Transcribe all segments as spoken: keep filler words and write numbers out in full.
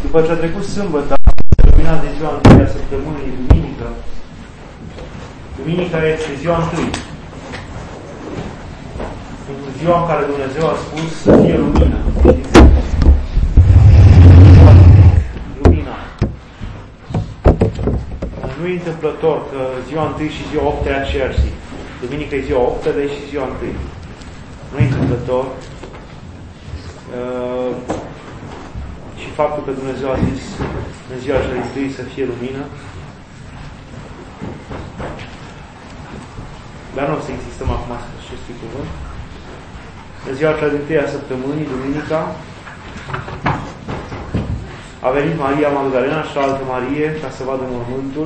După ce a trecut sâmbătă, se lumina de ziua întâi a săptămânii, duminică. Duminica este ziua întâi. Ziua în care Dumnezeu a spus să fie lumină. Lumina. Nu e întâmplător că ziua întâi și ziua optă e aceeași zi. Duminica e ziua optă, dar e și ziua întâi. Nu e întâmplător. Uh, și faptul că Dumnezeu a zis în ziua cea din tâi să fie lumină. Dar nu o să insistăm acum asupra acestui cuvânt. În ziua cea din tâi a săptămânii, duminica, a venit Maria Magdalena și altă Marie ca să vadă mormântul.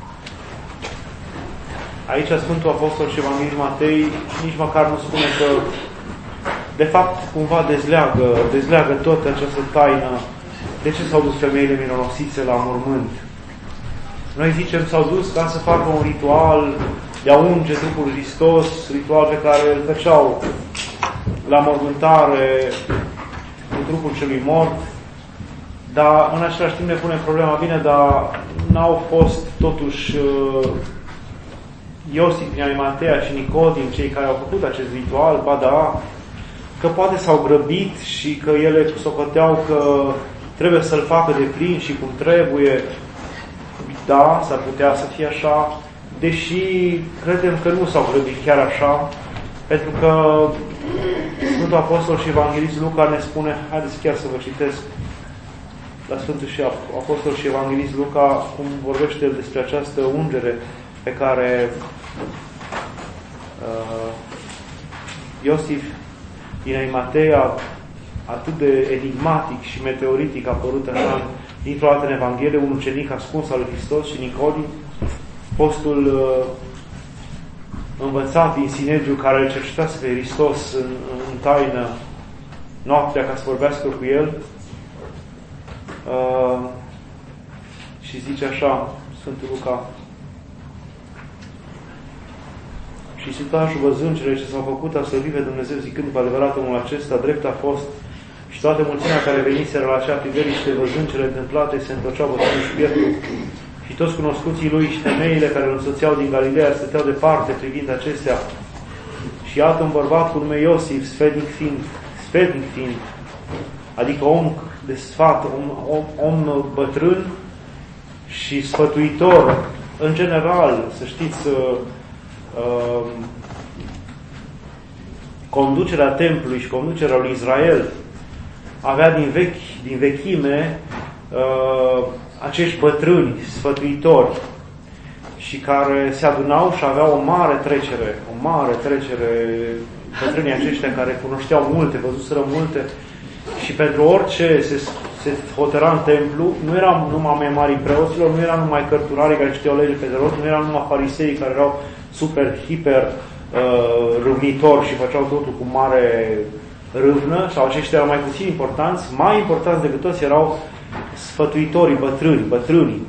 Aici Sfântul Apostol și Evanghelist Matei nici măcar nu spune că de fapt cumva dezleagă, dezleagă tot această taină. De ce s-au dus femeile mironosițe la mormânt? Noi zicem s-au dus ca să facă un ritual de a unge trupul Hristos, ritual pe care îl făceau la mormântare cu trupul celui mort, dar în același timp ne pune problema, bine, dar n-au fost totuși uh, Iosif, Arimatea și Nicodim cei care au făcut acest ritual, ba da, că poate s-au grăbit și că ele socoteau că trebuie să-l facă de plin și cum trebuie. Da, s-ar putea să fie așa, deși credem că nu s-au grăbit chiar așa, pentru că Sfântul Apostol și Evanghelist Luca ne spune, haideți chiar să vă citesc la Sfântul și Apostol și Evanghelist Luca cum vorbește el despre această ungere pe care uh, Iosif din Arimatea, atât de enigmatic și meteoritic a apărut așa dintr-o dată în Evanghelie, un ucenic ascuns al lui Hristos și Nicodim, postul uh, învățat din Sinegiu care îl cercetase pe Hristos în, în taină noaptea ca să vorbească cu el uh, și zice așa Sfântul Luca: și Sutașul, văzând cele ce s-au făcut, a slăvit pe Dumnezeu, zicând cu adevărat omul acesta drept a fost, și toată mulțimea care veniseră la acea priveliște, văzând cele întâmplate, se întorceau bătrânul și bietul, și toți cunoscuții lui și femeile care îl însoțeau din Galileea stăteau departe privind acestea. Și iată un bărbat cu nume Iosif, sfetnic fiind, sfetnic fiind, adică om de sfat, om, om, om bătrân și sfătuitor, în general, să știți, Uh, conducerea templului și conducerea lui Israel avea din vechi, din vechime uh, acești bătrâni sfătuitori și care se adunau și aveau o mare trecere, o mare trecere, bătrânii aceștia care cunoșteau multe, văzuseră multe și pentru orice se, se hotăra în templu, nu erau numai marii preoților, nu erau numai cărturarii care știau lege pe de rost, nu erau numai fariseii care erau super, hiper uh, râvnitori și făceau totul cu mare râvnă, sau aceștia erau mai puțin importanți, mai importanți decât toți erau sfătuitorii, bătrâni, bătrânii,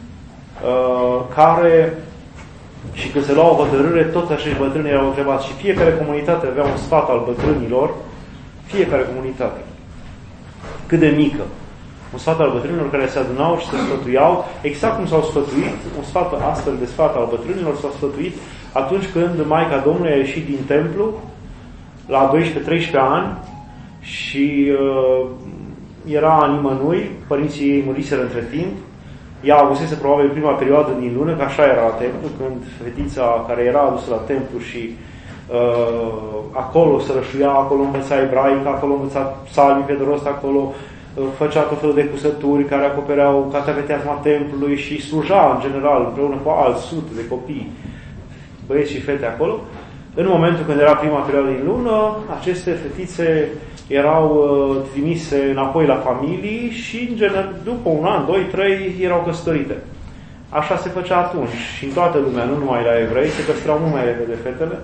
uh, care, și când se luau o hotărâre, toți acești bătrâni erau întrebați și fiecare comunitate avea un sfat al bătrânilor, fiecare comunitate, cât de mică, un sfat al bătrânilor care se adunau și se sfătuiau, exact cum s-au sfătuit, un sfat, astfel de sfat al bătrânilor s-au sfătuit atunci când Maica Domnului a ieșit din templu la doisprezece-treisprezece ani și uh, era nimănui, părinții ei muriseră între timp, ea avusese probabil prima perioadă din lună, că așa era la templu, când fetița care era adusă la templu și uh, acolo se rășuia, acolo învăța ebraica, acolo învăța psalmii pe de rost, acolo făcea tot felul de cusături care acopereau catapeteasma templului și sluja, în general, împreună cu alți sute de copii, băieți și fete acolo. În momentul când era prima perioadă din lună, aceste fetițe erau uh, trimise înapoi la familii și, în general, după un an, doi, trei, erau căsătorite. Așa se făcea atunci. Și în toată lumea, nu numai la evrei, se căsătorau mult mai repede fetele.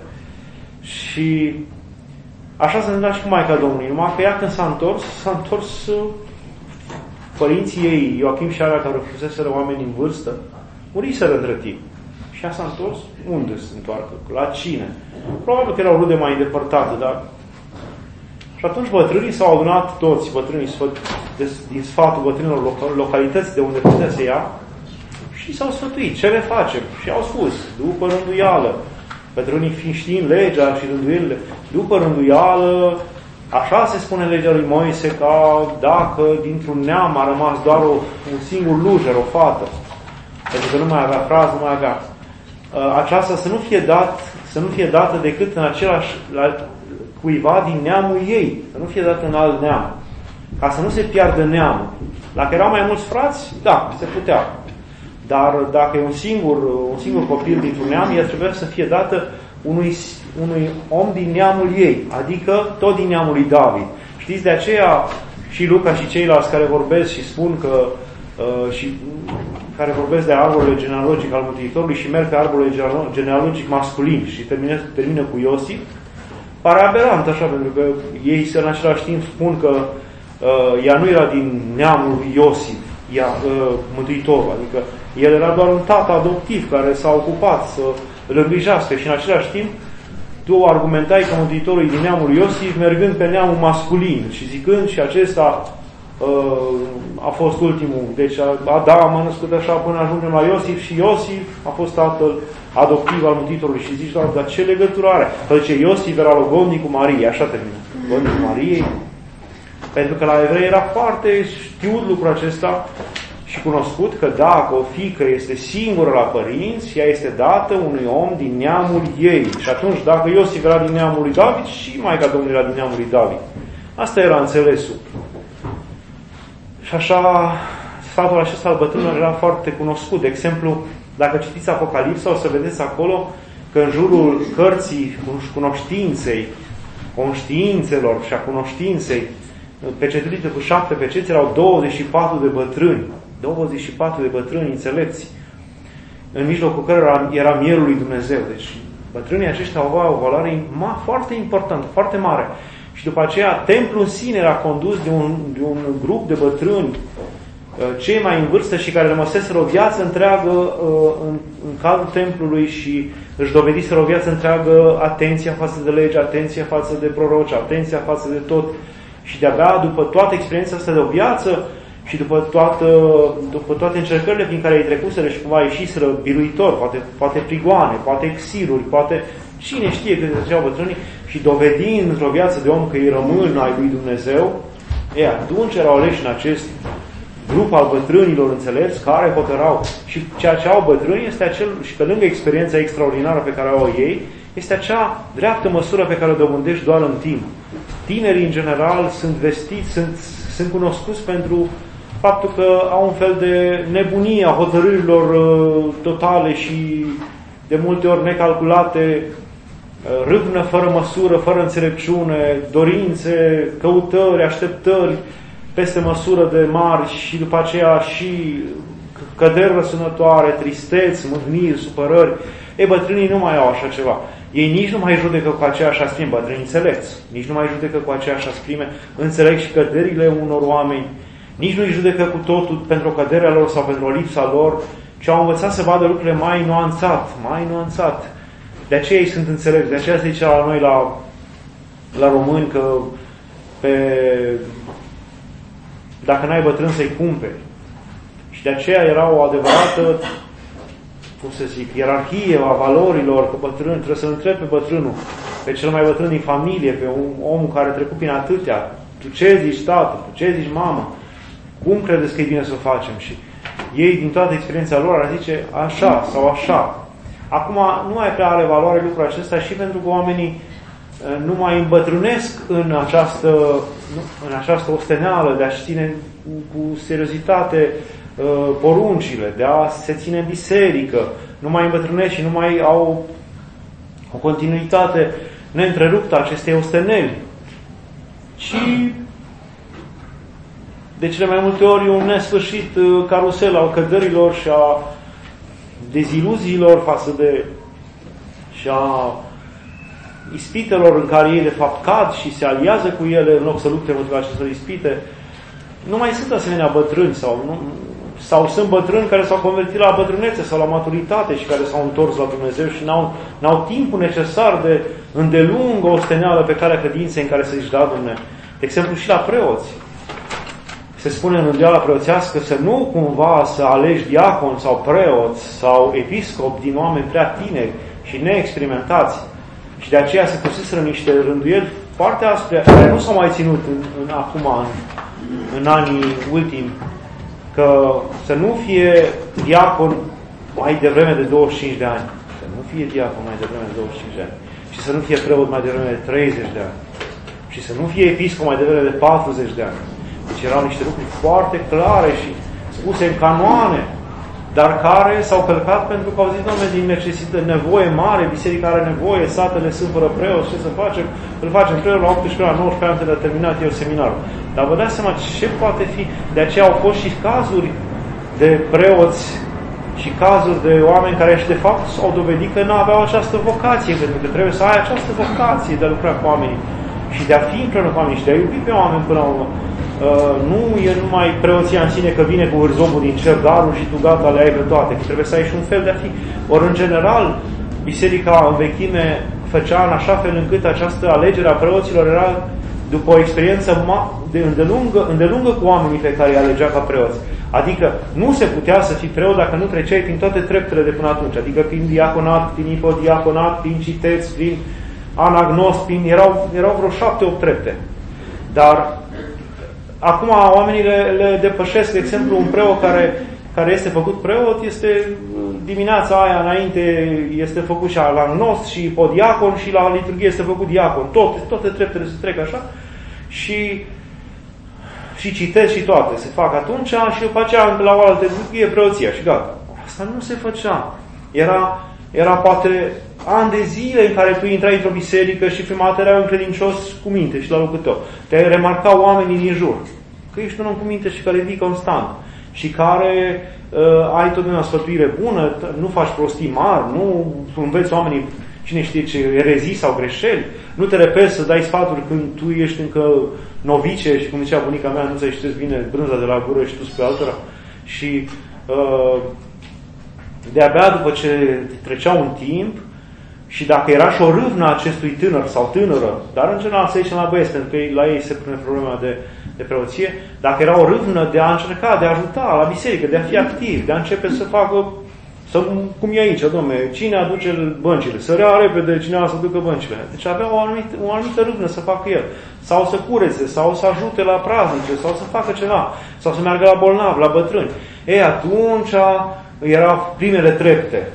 Și așa se întâmpla și cu Maica Domnului, numai că ea când s-a întors, s-a întors uh, părinții ei, Ioachim și Aria, care fuseseră oameni în vârstă, muriseră între timp. Și ea s-a întors, unde se întoarcă? La cine? Probabil că erau rude mai îndepărtate, dar... Și atunci bătrânii s-au adunat toți, bătrânii din sfatul bătrânilor localității de unde putea să ia, și s-au sfătuit. Ce le facem? Și au spus, după rânduială, bătrânii fiind știind legea și rânduielile, după rânduială, așa se spune legea lui Moise, ca dacă dintr-un neam a rămas doar o, un singur lujer, o fată, pentru că nu mai avea fraz, nu mai avea, aceasta să nu fie dat, să nu fie dată decât în același, la, cuiva din neamul ei, să nu fie dată în alt neam, ca să nu se piardă neamul. Dacă erau mai mulți frați, da, se putea. Dar dacă e un singur, un singur copil dintr-un neam, el trebuie să fie dată unui, unui om din neamul ei, adică tot din neamul lui David. Știți, de aceea și Luca și ceilalți care vorbesc și spun că uh, și care vorbesc de arborele genealogic al Mântuitorului și merg pe arborele genealogic masculin și termină, termină cu Iosif, pare aberant așa, pentru că ei în același timp spun că uh, ea nu era din neamul lui Iosif, ea, uh, Mântuitorul, adică el era doar un tată adoptiv care s-a ocupat să îl îngrijească și în același timp tu argumentai că Mântuitorul e din neamul lui Iosif mergând pe neamul masculin și zicând și acesta uh, a fost ultimul. Deci Adam a născut așa până ajungem la Iosif și Iosif a fost tatăl adoptiv al Mântuitorului. Și zici, doar, dar ce legătură are? Că ce Iosif era logodnic cu Marie, așa termină. Logodnic cu Mariei. Pentru că la evrei era foarte știut lucrul acesta și cunoscut că dacă o fiică este singură la părinți, ea este dată unui om din neamul ei. Și atunci, dacă Iosif era din neamul lui David, și Maica Domnului era din neamul lui David. Asta era înțelesul. Și așa, sfatul acesta al bătrânilor era foarte cunoscut. De exemplu, dacă citiți Apocalipsa, o să vedeți acolo că în jurul cărții cunoștinței, conștiințelor și a cunoștinței, pecetuite cu șapte peceți, erau douăzeci și patru de bătrâni. douăzeci și patru de bătrâni înțelepți, în mijlocul cărora era mielul lui Dumnezeu. Deci bătrânii aceștia aveau o valoare foarte importantă, foarte mare. Și după aceea, templul în sine era condus de un, de un grup de bătrâni, cei mai în vârstă și care rămăseseră o viață întreagă în, în cadrul templului și își dovediseră o viață întreagă atenția față de lege, atenția față de proroci, atenția față de tot. Și de-abia după toată experiența asta de o viață și după, toată, după toate încercările prin care îi trecuseră și cumva ieșiseră biruitor, poate, poate prigoane, poate exiluri, poate cine știe câte treceau bătrânii, și dovedind într-o viață de om că îi rămân ai lui Dumnezeu, e, atunci erau aleși în acest grup al bătrânilor înțelepți care hotărau. Și ceea ce au bătrâni este acel, și pe lângă experiența extraordinară pe care au ei, este acea dreaptă măsură pe care o dobândești doar în timp. Tinerii, în general, sunt vestiți, sunt, sunt cunoscuți pentru faptul că au un fel de nebunie a hotărârilor uh, totale și de multe ori necalculate, uh, râvnă fără măsură, fără înțelepciune, dorințe, căutări, așteptări peste măsură de mari și după aceea și căderi răsunătoare, tristeți, mâhniri, supărări. Ei, bătrânii nu mai au așa ceva. Ei nici nu mai judecă cu aceeași asprime, bătrâni înțelepți, nici nu mai judecă cu aceeași asprime, înțeleg și căderile unor oameni, nici nu îi judecă cu totul pentru căderea lor sau pentru lipsa lor, ci au învățat să vadă lucrurile mai nuanțat, mai nuanțat. De aceea ei sunt înțelepți, de aceea se zice la noi, la, la români, că pe, dacă n-ai bătrân să-i cumperi. Și de aceea era o adevărată, cum să zic, ierarhie a valorilor, că bătrân, trebuie să-l întrebi pe bătrânul, pe cel mai bătrân din familie, pe un om care a trecut prin atâtea. Tu ce zici, tată? Tu ce zici, mamă? Cum credeți că e bine să o facem? Și ei, din toată experiența lor, ar zice așa sau așa. Acum, nu mai prea are valoare lucrul acesta și pentru că oamenii nu mai îmbătrânesc în această, în această osteneală de a-și ține cu seriozitate poruncile, de a se ține în biserică, nu mai îmbătrânesc și nu mai au o continuitate neîntreruptă a acestei osteneli, ci de cele mai multe ori un nesfârșit carusel al cădărilor și a deziluziilor față de și a ispitelor în care ei de fapt cad și se aliază cu ele în loc să lupte împotriva acestor ispite. Nu mai sunt asemenea bătrâni sau, nu, sau sunt bătrâni care s-au convertit la bătrânețe sau la maturitate și care s-au întors la Dumnezeu și n-au, n-au timpul necesar de îndelungă osteneală pe calea credinței în care să-și da Dumnezeu. De exemplu, și la preoți. Se spune în rânduiala preoțească să nu cumva să alegi diacon sau preoți sau episcop din oameni prea tineri și neexperimentați. Și de aceea se puseseră niște rânduieli foarte aspre, care nu s-au mai ținut în, în, acum, în, în anii ultimi, că să nu fie diacon mai devreme de douăzeci și cinci de ani. Să nu fie diacon mai devreme de douăzeci și cinci de ani. Și să nu fie preot mai devreme de treizeci de ani. Și să nu fie episcop mai devreme de patruzeci de ani. Deci erau niște lucruri foarte clare și spuse în canoane, dar care s-au călcat pentru că au zis, Doamne, din necesitate, nevoie mare, biserica are nevoie, satele sunt fără preoți, ce să facem? Îl facem preot la optsprezece, la nouăsprezece ani de terminat eu seminarul. Dar vă dați seama ce poate fi, de aceea au fost și cazuri de preoți și cazuri de oameni care și de fapt au dovedit că nu aveau această vocație, pentru că trebuie să ai această vocație de a lucra cu oamenii și de a fi împreună cu oamenii și de a iubi pe oameni până la urmă. Uh, nu e numai preoția în sine că vine cu hârzobul din cer, darul și tu gata le ai pe toate, că trebuie să ai și un fel de a fi. Ori în general, biserica în vechime făcea în așa fel încât această alegere a preoților era după o experiență de îndelungă, îndelungă cu oamenii pe care îi alegea ca preoți. Adică nu se putea să fii preot dacă nu treceai prin toate treptele de până atunci, adică prin diaconat, prin ipodiaconat, prin citeți, prin anagnost, prin... erau, erau vreo șapte, opt trepte. Dar acum oamenii le, le depășesc, de exemplu, un preot care, care este făcut preot, este dimineața aia înainte este făcut și la agnost și podiacon și la liturghie este făcut diacon. Toate, toate treptele se trec așa și, și citesc și toate se fac atunci și după aceea la o altă liturghie preoția și gata. Asta nu se făcea. Era, era poate ani de zile în care tu intrai într-o biserică și prima dată erai un credincios cu minte și la locul tău. Te remarcau oamenii din jur. Că ești un om cu minte și care vii constant. Și care uh, ai totdeauna sfătuire bună, nu faci prostii mari, nu înveți oamenii cine știe ce erezii sau greșeli, nu te repezi să dai sfaturi când tu ești încă novice și cum zicea bunica mea, nu ți-ai știți bine brânza de la gură și tu spre altora. Și uh, de-abia după ce trecea un timp, și dacă era și o râvnă acestui tânăr sau tânără, dar în general se zice la băieți, pentru că la ei se pune problema de, de preoție, dacă era o râvnă de a încerca, de a ajuta la biserică, de a fi activ, de a începe să facă, să, cum e aici, dom'le, cine aduce băncile, să rea repede cineva să ducă băncile. Deci avea o anumită, o anumită râvnă să facă el. Sau să curețe, sau să ajute la praznice, sau să facă ceva, sau să meargă la bolnavi, la bătrâni. Ei, atunci erau primele trepte.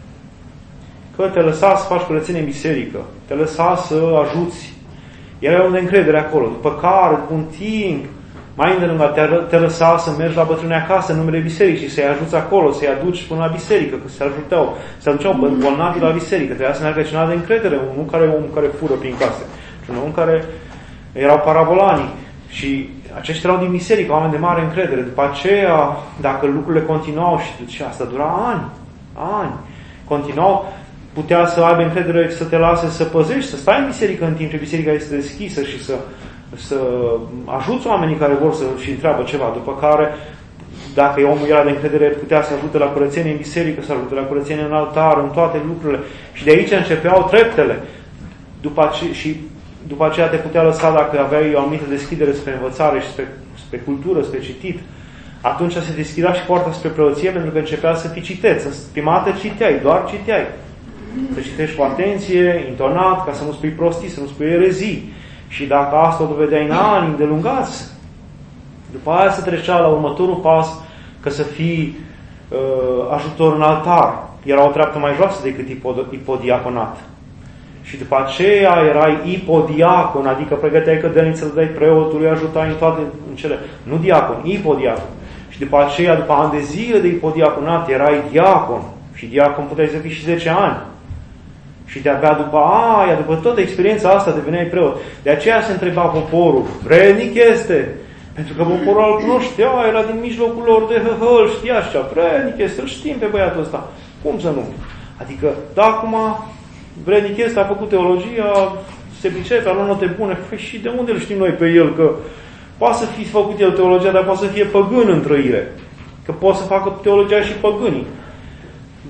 Că te lăsa să faci curățenie în biserică, te lăsa să ajuți. Era un de încredere acolo. După care, cu un timp, mai îndelungat, te, te lăsa să mergi la bătrâni acasă în numele bisericii, să-i ajuți acolo, să-i aduci până la biserică, că se ajutau, se aduceau bolnavi la biserică. Trebuia să meargă cineva de încredere, un care, un care fură prin case, și un om care erau parabolanii. Și aceștia erau din biserică, oameni de mare încredere. După aceea, dacă lucrurile continuau, și, și asta dura ani, ani, continuau, putea să aibă încredere să te lase să păzești, să stai în biserică în timp ce biserica este deschisă și să, să ajuți oamenii care vor să și întreabă ceva. După care, dacă omul era de încredere, putea să ajute la curățenie în biserică, să ajute la curățenie în altar, în toate lucrurile. Și de aici începeau treptele. După ace- și după aceea te putea lăsa, dacă aveai o anumită deschidere spre învățare și spre, spre cultură, spre citit. Atunci se deschidea și poarta spre preoție, pentru că începea să fii citeț. Prima dată citeai, doar citeai. Să citești cu atenție, intonat, ca să nu spui prostii, să nu spui erezii. Și dacă asta o dovedeai în ani îndelungați, după aia se trecea la următorul pas, că să fii uh, ajutor în altar. Era o treaptă mai joasă decât ipodiaconat. Și după aceea erai ipodiacon, adică pregăteai cădelnițele, dai preotului, ajutai în toate în cele. Nu diacon, ipodiacon. Și după aceea, după ani de zile de ipodiaconat, erai diacon. Și diacon puteai să fii și zece ani. Și de-abia după aia, după toată experiența asta, deveneai preot. De aceea se întreba poporul, vrednic este? Pentru că poporul îl cunoștea, era din mijlocul lor de hăhăl, știa și cea, vrednic este, îl știm pe băiatul ăsta. Cum să nu? Adică, da, acum, vrednic este, a făcut teologia, se pricepe, a luat note bune, păi și de unde îl știm noi pe el? Că poate să fi făcut el teologia, dar poate să fie păgân în trăire. Că poate să facă teologia și păgânii.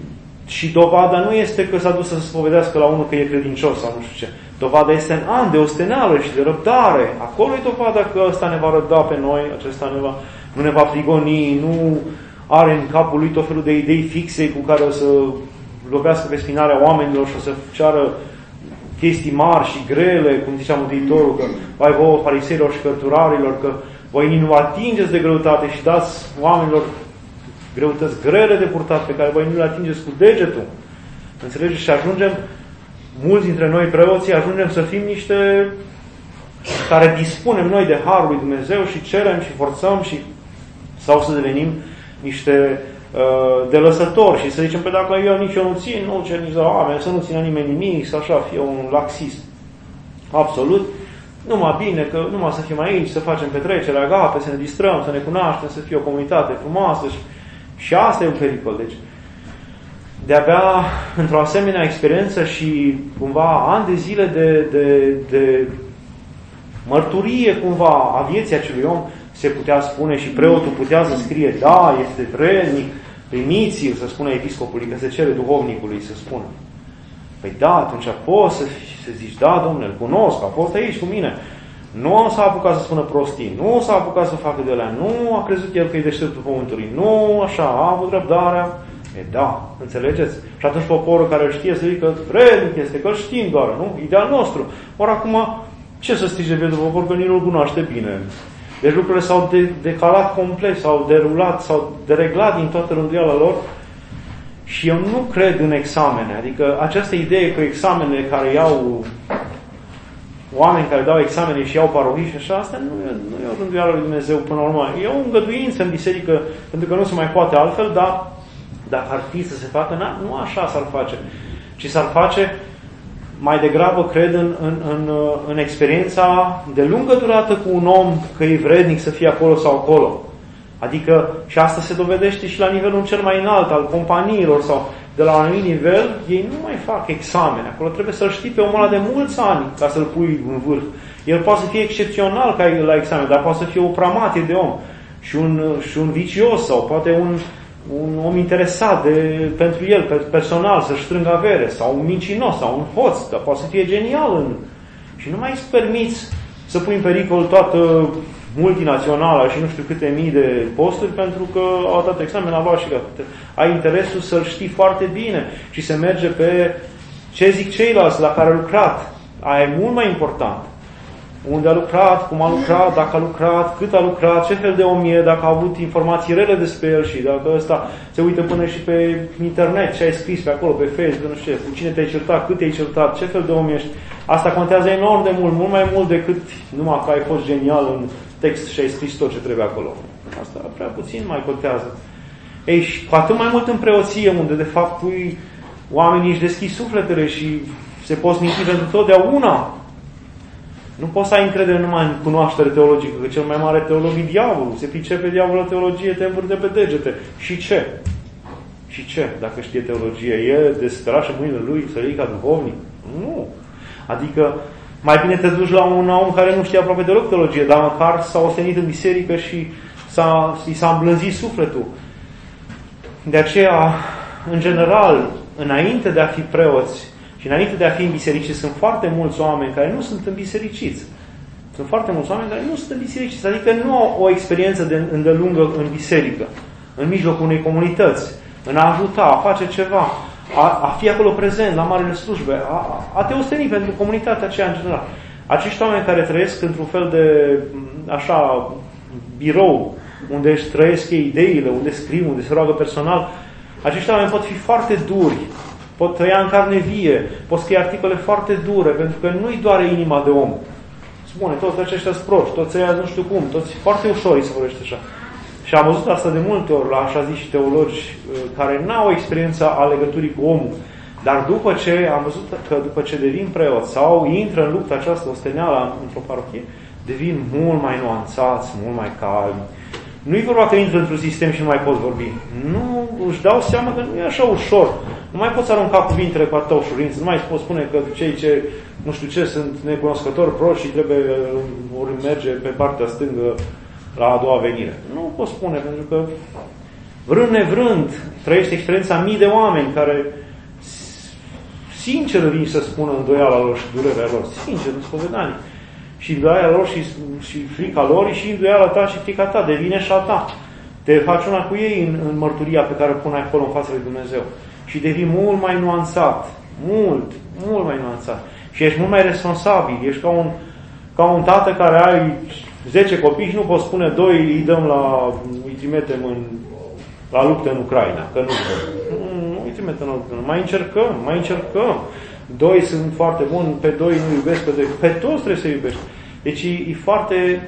Și dovada nu este că s-a dus să se spovedească la unul că e credincios sau nu știu ce. Dovada este în an de osteneală și de răbdare. Acolo e dovada că ăsta ne va răbda pe noi, acesta ne va, nu ne va prigoni, nu are în capul lui tot felul de idei fixe cu care o să lovească pe spinarea oamenilor și o să ceară chestii mari și grele, cum zicea Mântuitorul, că vai vouă fariseilor și cărturarilor, că voi nu atingeți de greutate și dați oamenilor greutăți grele de purtat pe care voi nu le atingeți cu degetul. Înțelegeți? Și ajungem, mulți dintre noi preoții, ajungem să fim niște care dispunem noi de harul lui Dumnezeu și cerem și forțăm și sau să devenim niște uh, de lăsători și să zicem, pe dacă eu nici eu nu țin, nu cer nici la oameni, să nu țină nimeni nimic, să așa fie un laxist. Absolut. Numai bine, că numai să fim aici, să facem petrecerea, gata, să ne distrăm, să ne cunoaștem, să fie o comunitate frumoasă și, și asta e un pericol. Deci, de-abia într-o asemenea experiență și cumva ani de zile de, de, de mărturie cumva a vieții acelui om, se putea spune și preotul putea să scrie, da, este vrednic, primiți-l, să spună episcopului, că se cere duhovnicului să spună. Păi da, atunci poți să, să zici, da, domnule, îl cunosc, a fost aici cu mine. Nu s-a apucat să spună prostii, nu s-a apucat să facă de alea, nu a crezut el că e deșteptul pământului, nu așa, a avut răbdarea. E da, înțelegeți? Și atunci poporul care îl știe să zică că vrednic este, că îl știm doar, nu? Ideal nostru. Ori acum, ce să strige pentru popor, că nici nu-l cunoaște bine. Deci lucrurile s-au de- decalat complet, s-au derulat, s-au dereglat din toată rânduiala lor și eu nu cred în examene. Adică această idee că examenele care iau oameni care dau examene și iau parohii și așa, asta nu e, nu e o rânduială lui Dumnezeu până la urmă. E o îngăduință în biserică, pentru că nu se mai poate altfel, dar dacă ar fi să se facă, nu așa s-ar face, ci s-ar face mai degrabă, cred, în, în, în, în experiența de lungă durată cu un om că e vrednic să fie acolo sau acolo. Adică, și asta se dovedește și la nivelul cel mai înalt al companiilor sau de la un anumit nivel, ei nu mai fac examene. Acolo trebuie să-l știi pe omul ăla de mulți ani ca să-l pui în vârf. El poate să fie excepțional ca la examen, dar poate să fie o pramatie de om și un, și un vicios sau poate un un om interesat de, pentru el, personal, să-și strângă avere, sau un mincinos, sau un hoț, dar poate să fie genial. În... Și nu mai îți permiți să pui în pericol toată multinaționala și nu știu câte mii de posturi, pentru că au dat examen, a luat și gata. Ai interesul să-l știi foarte bine și se merge pe ce zic ceilalți la care a lucrat. Aia e mult mai important. Unde a lucrat, cum a lucrat, dacă a lucrat, cât a lucrat, ce fel de om e, dacă a avut informații rele despre el și dacă ăsta se uită până și pe internet, ce ai scris pe acolo, pe Facebook, nu știu ce, cu cine te-ai certat, cât te-ai certat, ce fel de om ești. Asta contează enorm de mult, mult mai mult decât numai că ai fost genial în text și ai scris tot ce trebuie acolo. Asta prea puțin mai contează. Ei, și cu atât mai mult în preoție, unde de fapt pui oamenii își deschid sufletele și se poți minti pentru totdeauna. Nu poți să ai încredere numai în cunoaștere teologică, că cel mai mare teolog e diavolul. Se pricepe diavolul la teologie, te învârte pe degete. Și ce? Și ce? Dacă știe teologie, e desperat mâinile lui să iei ca duhovnic? Nu. Adică, mai bine te duci la un om care nu știe aproape deloc teologie, dar măcar s-a ostenit în biserică și s-a, i s-a îmblânzit sufletul. De aceea, în general, înainte de a fi preoți, și înainte de a fi îmbisericiți, sunt foarte mulți oameni care nu sunt îmbisericiți. Sunt foarte mulți oameni care nu sunt îmbisericiți, adică nu au o experiență de îndelungă în biserică, în mijlocul unei comunități, în a ajuta, a face ceva, a, a fi acolo prezent la marele slujbe, a, a te osteni pentru comunitatea aceea în general. Acești oameni care trăiesc într-un fel de, așa, birou, unde își trăiesc ei ideile, unde scriu, unde se roagă personal, acești oameni pot fi foarte duri, pot trăia în carne vie, pot scrie articole foarte dure, pentru că nu-i doare inima de om. Spune, toți aceștia sunt proști, toți ăia nu știu cum, toți foarte ușor îi se vorbește așa. Și am văzut asta de multe ori la așa ziși teologi care n-au experiența a legăturii cu omul. Dar după ce am văzut că după ce devin preoți sau intră în lupta aceasta osteneală într-o parohie, devin mult mai nuanțați, mult mai calmi. Nu-i vorba că intră într-un sistem și nu mai poți vorbi. Nu, își dau seama că nu e așa ușor. Nu mai poți arunca cuvintele cu atâta ușurință. Nu mai poți spune că cei ce, nu știu ce, sunt necunoscători proști și trebuie ori merge pe partea stângă la a doua venire. Nu poți spune, pentru că vrând nevrând, trăiește experiența mii de oameni care sincer vin să spună îndoiala lor și durerea lor, sincer, în spovedanie. Și îndoiala lor și, și frica lor și îndoiala ta și frica ta, devine și a ta. Te faci una cu ei în, în mărturia pe care o pune acolo în fața lui Dumnezeu. Și devii mult mai nuanțat, mult, mult mai nuanțat. Și ești mult mai responsabil, ești ca un, ca un tată care ai zece copii și nu poți spune doi îi dăm la, îi trimitem în, la luptă în Ucraina, că nu nu, nu îi trimitem în luptă, mai încercăm, mai încercăm. Doi sunt foarte buni, pe doi nu iubesc, pe doi, pe toți trebuie să iubești. Deci e, e foarte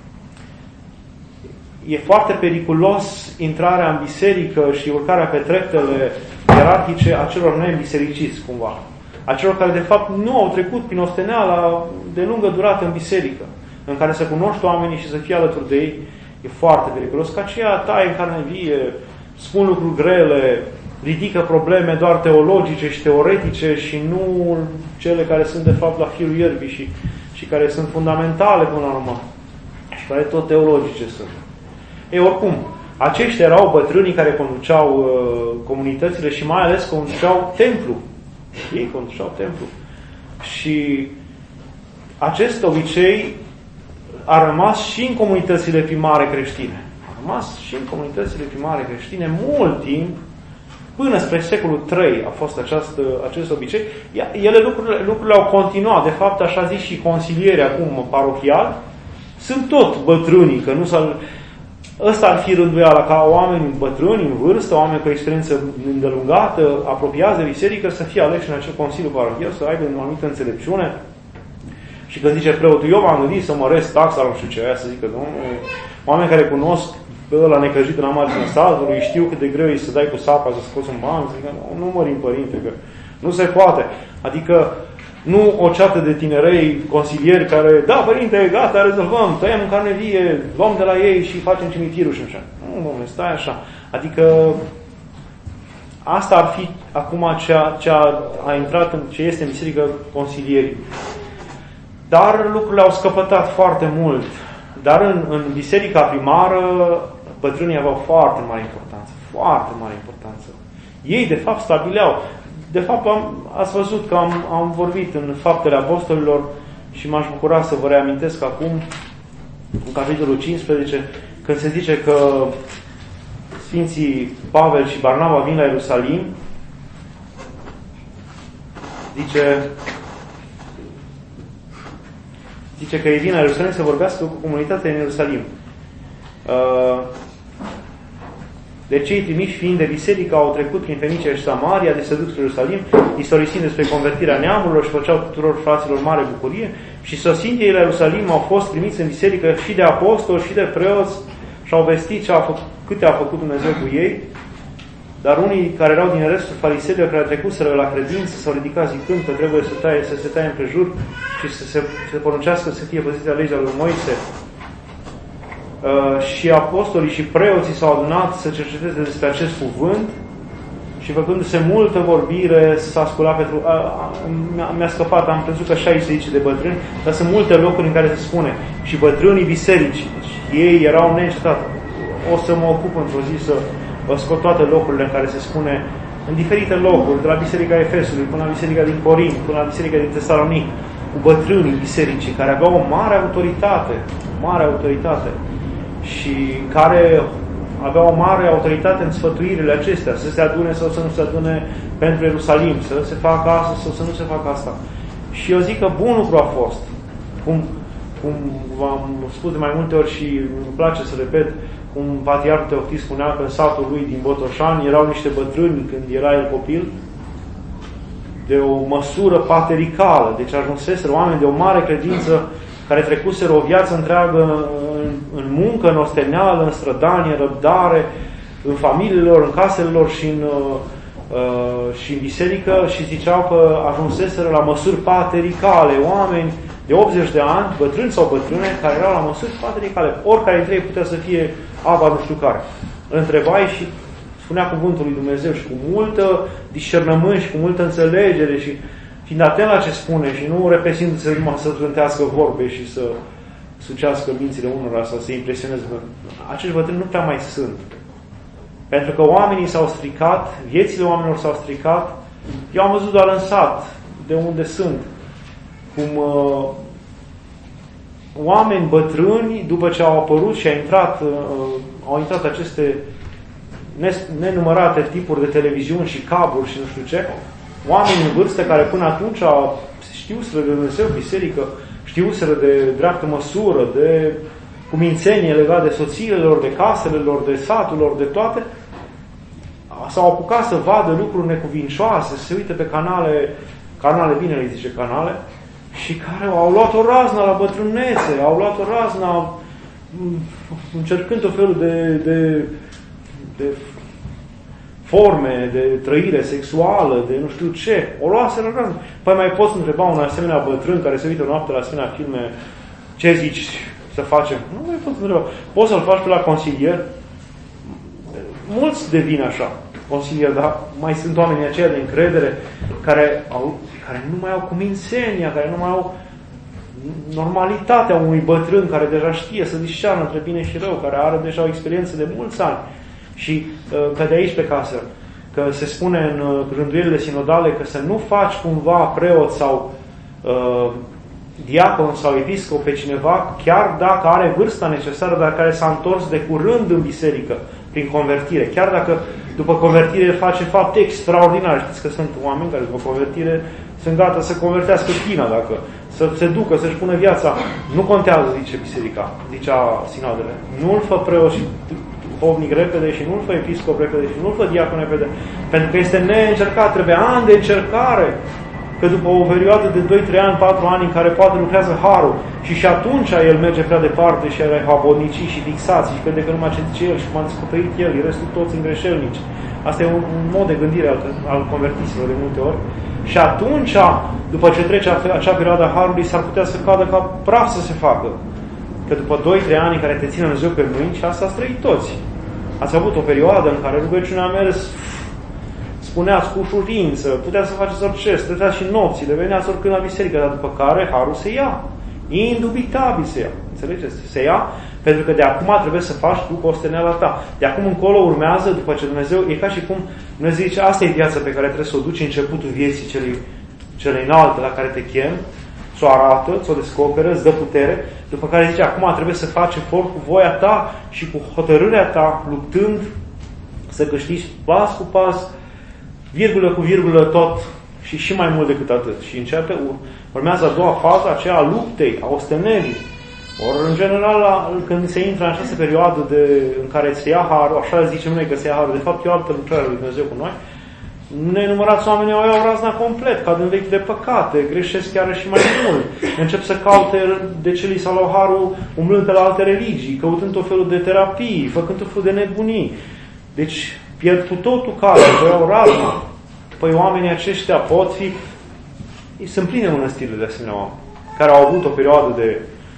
e foarte periculos intrarea în biserică și urcarea pe treptele ierarhice a celor neîmbisericiți, cumva. A celor care, de fapt, nu au trecut prin osteneala de lungă durată în biserică, în care să cunoști oamenii și să fii alături de ei, e foarte periculos. Că aceea taie în carne vie, spun lucruri grele, ridică probleme doar teologice și teoretice și nu cele care sunt, de fapt, la firul ierbii și, și care sunt fundamentale până la urmă și care tot teologice sunt. Ei, oricum, aceștia erau bătrânii care conduceau uh, comunitățile și mai ales conduceau templu. Ei conduceau templu. Și acest obicei a rămas și în comunitățile primare creștine. A rămas și în comunitățile primare creștine mult timp, până spre secolul trei a fost această, acest obicei. Ele lucrurile, lucrurile au continuat. De fapt, așa zis și consilieri acum parohial, sunt tot bătrânii, că nu s-a... Ăsta ar fi rânduiala, ca oameni bătrâni, în vârstă, oameni cu experiență îndelungată, apropiați de biserică, să fie aleși în acel consiliu parohial, să aibă o anumită înțelepciune. Și când zice preotul, eu m-am gândit să măresc taxa, nu știu ce, aia să zică, domnule, oameni care cunosc pe ăla necăjit în marginea statului, știu cât de greu e să dai cu sapa, să scoți un ban, să zică, nu, nu mărim, părinte, că nu se poate. Adică, nu o ceată de tinerei consilieri care, da, părinte, gata, rezolvăm, tăiem în carne vie, luăm de la ei și facem cimitirul și așa. Nu, domnule, stai așa. Adică, asta ar fi acum cea, cea a intrat în ce este în biserică consilierii. Dar lucrurile au scăpătat foarte mult. Dar în, în biserica primară, bătrânii aveau foarte mare importanță. Foarte mare importanță. Ei, de fapt, stabileau. De fapt, am, ați văzut că am, am vorbit în Faptele Apostolilor și m-aș bucura să vă reamintesc acum, în capitolul cincisprezece, când se zice că Sfinții Pavel și Barnaba vin la Ierusalim, zice, zice că ei vin la Ierusalim să vorbească cu comunitatea în Ierusalim. Uh, Deci cei trimiși fiind de biserică au trecut prin Fenicia și Samaria, de se duc spre Ierusalim, istorisind despre convertirea neamurilor și făceau tuturor fraților mare bucurie și sosind ei la Ierusalim au fost trimiți în biserică și de apostoli și de preoți și au vestit ce a făcut, câte a făcut Dumnezeu cu ei, dar unii care erau din restul fariseilor care trecuseră la credință s-au ridicat zicând că trebuie să, taie, să se taie împrejur și să se, se poruncească să fie păzită legea lui Moise. Uh, și apostolii și preoții s-au adunat să cerceteze despre acest cuvânt și făcându-se multă vorbire s-a sculat Petru. Uh, uh, mi-a scăpat, am crezut că așa îi se zice de bătrâni, dar sunt multe locuri în care se spune și bătrânii bisericii. Deci ei erau neîncetat. O să mă ocup într-o zi să vă scot toate locurile în care se spune în diferite locuri, de la Biserica Efesului până la Biserica din Corint, până la Biserica din Tesalonic, cu bătrânii bisericii care aveau o mare autoritate, o mare autoritate și care avea o mare autoritate în sfătuirile acestea, să se adune sau să nu se adune pentru Ierusalim, să se facă asta sau să nu se facă asta. Și eu zic că bun lucru a fost. Cum, cum v-am spus de mai multe ori și îmi place să repet, cum patriarhul Teoftil spunea că în satul lui din Botoșani erau niște bătrâni când era el copil, de o măsură patericală, deci ajunseseră oameni de o mare credință care trecuseră o viață întreagă în, în muncă, în osteneală, în strădanie, în răbdare, în familiile lor, în casele lor și în, uh, și în biserică și ziceau că ajunseseră la măsuri patericale, oameni de optzeci de ani, bătrâni sau bătrâne, care erau la măsuri patericale. Oricare dintre ei putea să fie aba nu știu care. Îl întrebai și spunea cuvântul lui Dumnezeu și cu multă discernământ și cu multă înțelegere și fiind atent la ce spune și nu repesindu-se numai să trântească vorbe și să sucească mințile unora sau să impresioneze. Acești bătrâni nu prea mai sunt. Pentru că oamenii s-au stricat, viețile oamenilor s-au stricat. Eu am văzut doar în sat, de unde sunt, cum uh, oameni bătrâni, după ce au apărut și a intrat, uh, au intrat aceste nenumărate tipuri de televiziuni și cabluri și nu știu ce, oameni în vârstă care până atunci știuseră de Dumnezeu, biserică, știuseră de dreaptă măsură, de cumințenie legate de soțiile lor, de casele lor, de satul lor, de toate, s-au apucat să vadă lucruri necuvincioase, să se uite pe canale, canale bine le zice canale, și care au luat o raznă la bătrânețe, au luat o raznă încercând tot felul de, de, de forme de trăire sexuală, de nu știu ce. O luaseră raznă. Păi mai poți întreba un asemenea bătrân care se uită noapte la asemenea filme, ce zici să facem? Nu mai poți întreba. Poți să-l faci pe la consilier? Mulți devin așa, consilier, dar mai sunt oamenii aceia de încredere care, au, care nu mai au cumințenia, care nu mai au normalitatea unui bătrân care deja știe să discearnă între bine și rău, care are deja o experiență de mulți ani. Și că de aici pe casă, că se spune în rânduielile sinodale că să nu faci cumva preot sau uh, diacon sau episcop pe cineva, chiar dacă are vârsta necesară, dar care s-a întors de curând în biserică prin convertire. Chiar dacă după convertire face fapte extraordinare. Știți că sunt oameni care după convertire sunt gata să convertească China, dacă să se ducă, să-și pună viața. Nu contează, zice biserica, zicea sinodele. Nu-l fă preot și duhovnic repede și nu-l fă episcop repede și nu-l fă diacon repede. Pentru că este neîncercat, trebuie ani de încercare. Că după o perioadă de doi trei ani, patru ani în care poate lucrează harul și și atunci el merge prea departe și are habodnicii și fixații și crede că numai ce zice el și cum a descoperit el, restul toți îngreșelnici. Asta e un, un mod de gândire al, al convertiților de multe ori. Și atunci, după ce trece acea perioadă a harului, s-ar putea să cadă ca praf să se facă. Că după doi trei ani în care te ține Dumnezeu pe mâini, și asta ați trăit toți. Ați avut o perioadă în care rugăciunea a mers, spuneați cu ușurință, puteați să faceți orice, stăteați și nopțile, veneați oricând la biserică, dar după care harul se ia. Indubitabil se ia. Înțelegeți? Se ia pentru că de acum trebuie să faci tu costeneala ta. De acum încolo urmează, după ce Dumnezeu, e ca și cum Dumnezeu zice, asta e viața pe care trebuie să o duci, începutul vieții celei, celei înalte la care te chem, ți-o arată, ți-o descoperă, îți dă putere, după care zice, acum trebuie să faci efort cu voia ta și cu hotărârea ta, luptând să câștigi pas cu pas, virgulă cu virgulă tot și și mai mult decât atât. Și începe, urmează a doua fază, aceea a luptei, a ostenerii. Ori, în general, la, când se intră în această perioadă de, în care se ia harul, așa zicem noi că se ia harul, de fapt e o altă lucrare lui Dumnezeu cu noi, nenumărați oameni au iau razna complet, cad în vechi de păcate, greșesc chiar și mai mult. Încep să caute de ce li s-a luat harul umblând pe la alte religii, căutând tot felul de terapii, făcând tot felul de nebunii. Deci, pierd cu totul calea, că iau razna. Păi oamenii aceștia pot fi, sunt pline mănăstirile de asemenea oameni, care au avut o perioadă de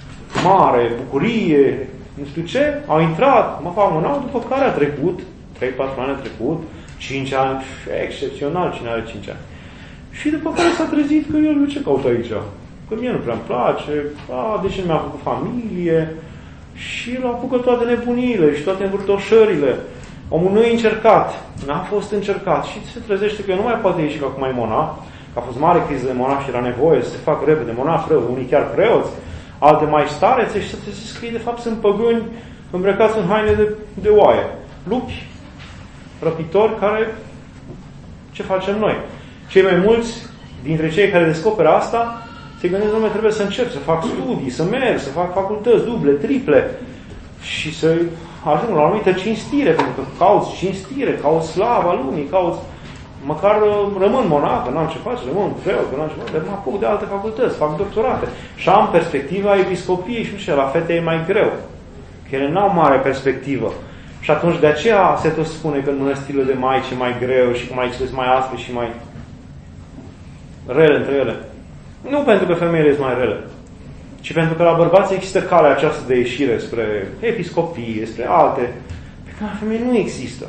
mare bucurie, nu știu ce, au intrat, mă fac un an, după care a trecut, trei patru ani a trecut, cinci ani, excepțional cine are cinci ani. Și după care s-a trezit că el, ce caut aici? Că mie nu prea-mi place, a, de ce nu mi-a făcut familie, și l-a apucat toate nebuniile și toate învârtoșările. Omul nu e încercat, n-a fost încercat și se trezește că nu mai poate ieși ca acum e monah, că a fost mare criză de monah și era nevoie să se facă repede monah rău, unii chiar preoți, alte mai starețe și să se scrie, de fapt sunt păgâni îmbrăcați în haine de, de oaie, lupi, răpitori care, ce facem noi? Cei mai mulți dintre cei care descoperă asta se gândesc, dom'le, trebuie să încep, să fac studii, să merg, să fac facultăți duble, triple și să ajung la o anumită cinstire, pentru că cauți cinstire, cauți slava lumii, cauți, măcar rămân monah, că n-am ce face, rămân preot, că n-am ce face, dar mă apuc de alte facultăți, fac doctorate și am perspectiva episcopiei și nu știu, la fete e mai greu, că ele n-au mare perspectivă. Și atunci de aceea se tot spune că în mănăstirile de maici e mai greu și că maicile sunt mai aspre și mai rele între ele. Nu pentru că femeile sunt mai rele, ci pentru că la bărbați există calea aceasta de ieșire spre episcopie, spre alte. Pe care la femei nu există.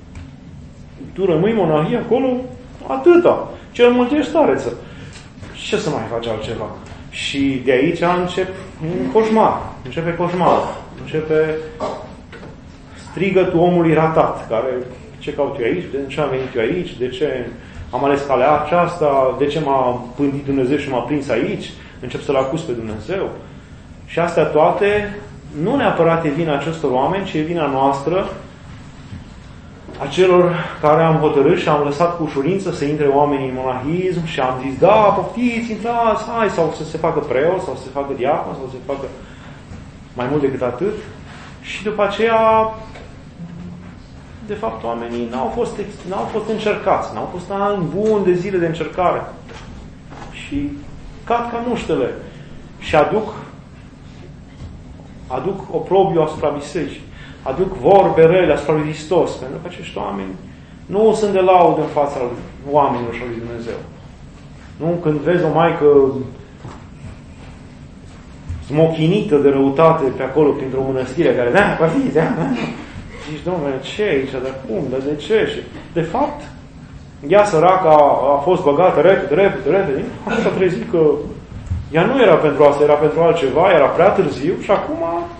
Tu rămâi monahie acolo, atâta. Cel mult ești stareță. Ce să mai faci altceva? Și de aici încep un coșmar. Începe coșmar. Începe strigătul omului ratat, care, ce caut eu aici, de ce am venit eu aici, de ce am ales calea aceasta, de ce m-a pândit Dumnezeu și m-a prins aici, încep să-L acuz pe Dumnezeu. Și astea toate nu neapărat e vina acestor oameni, ci e vina noastră, a celor care am hotărât și am lăsat cu ușurință să intre oamenii în monahism și am zis, da, poftiți, intrați, hai, sau să se facă preot, sau să se facă diacon, sau să se facă mai mult decât atât. Și după aceea, de fapt, oamenii n-au fost, n-au fost încercați, n-au fost ani buni de zile de încercare. Și cad ca muștele și aduc aduc oprobiu asupra bisericii, aduc vorbe rele asupra lui Hristos, pentru că acești oameni nu sunt de laudă în fața oamenilor și lui Dumnezeu. Nu când vezi o maică smochinită de răutate pe acolo, printr-o mănăstire care, da, va fi, da, da. Zici, domnule, ce aici, dar cum, dar de ce? Și, de fapt, ea săraca a, a fost băgată repede, repede, repede, s-a trezit că ea nu era pentru asta, era pentru altceva, era prea târziu și acum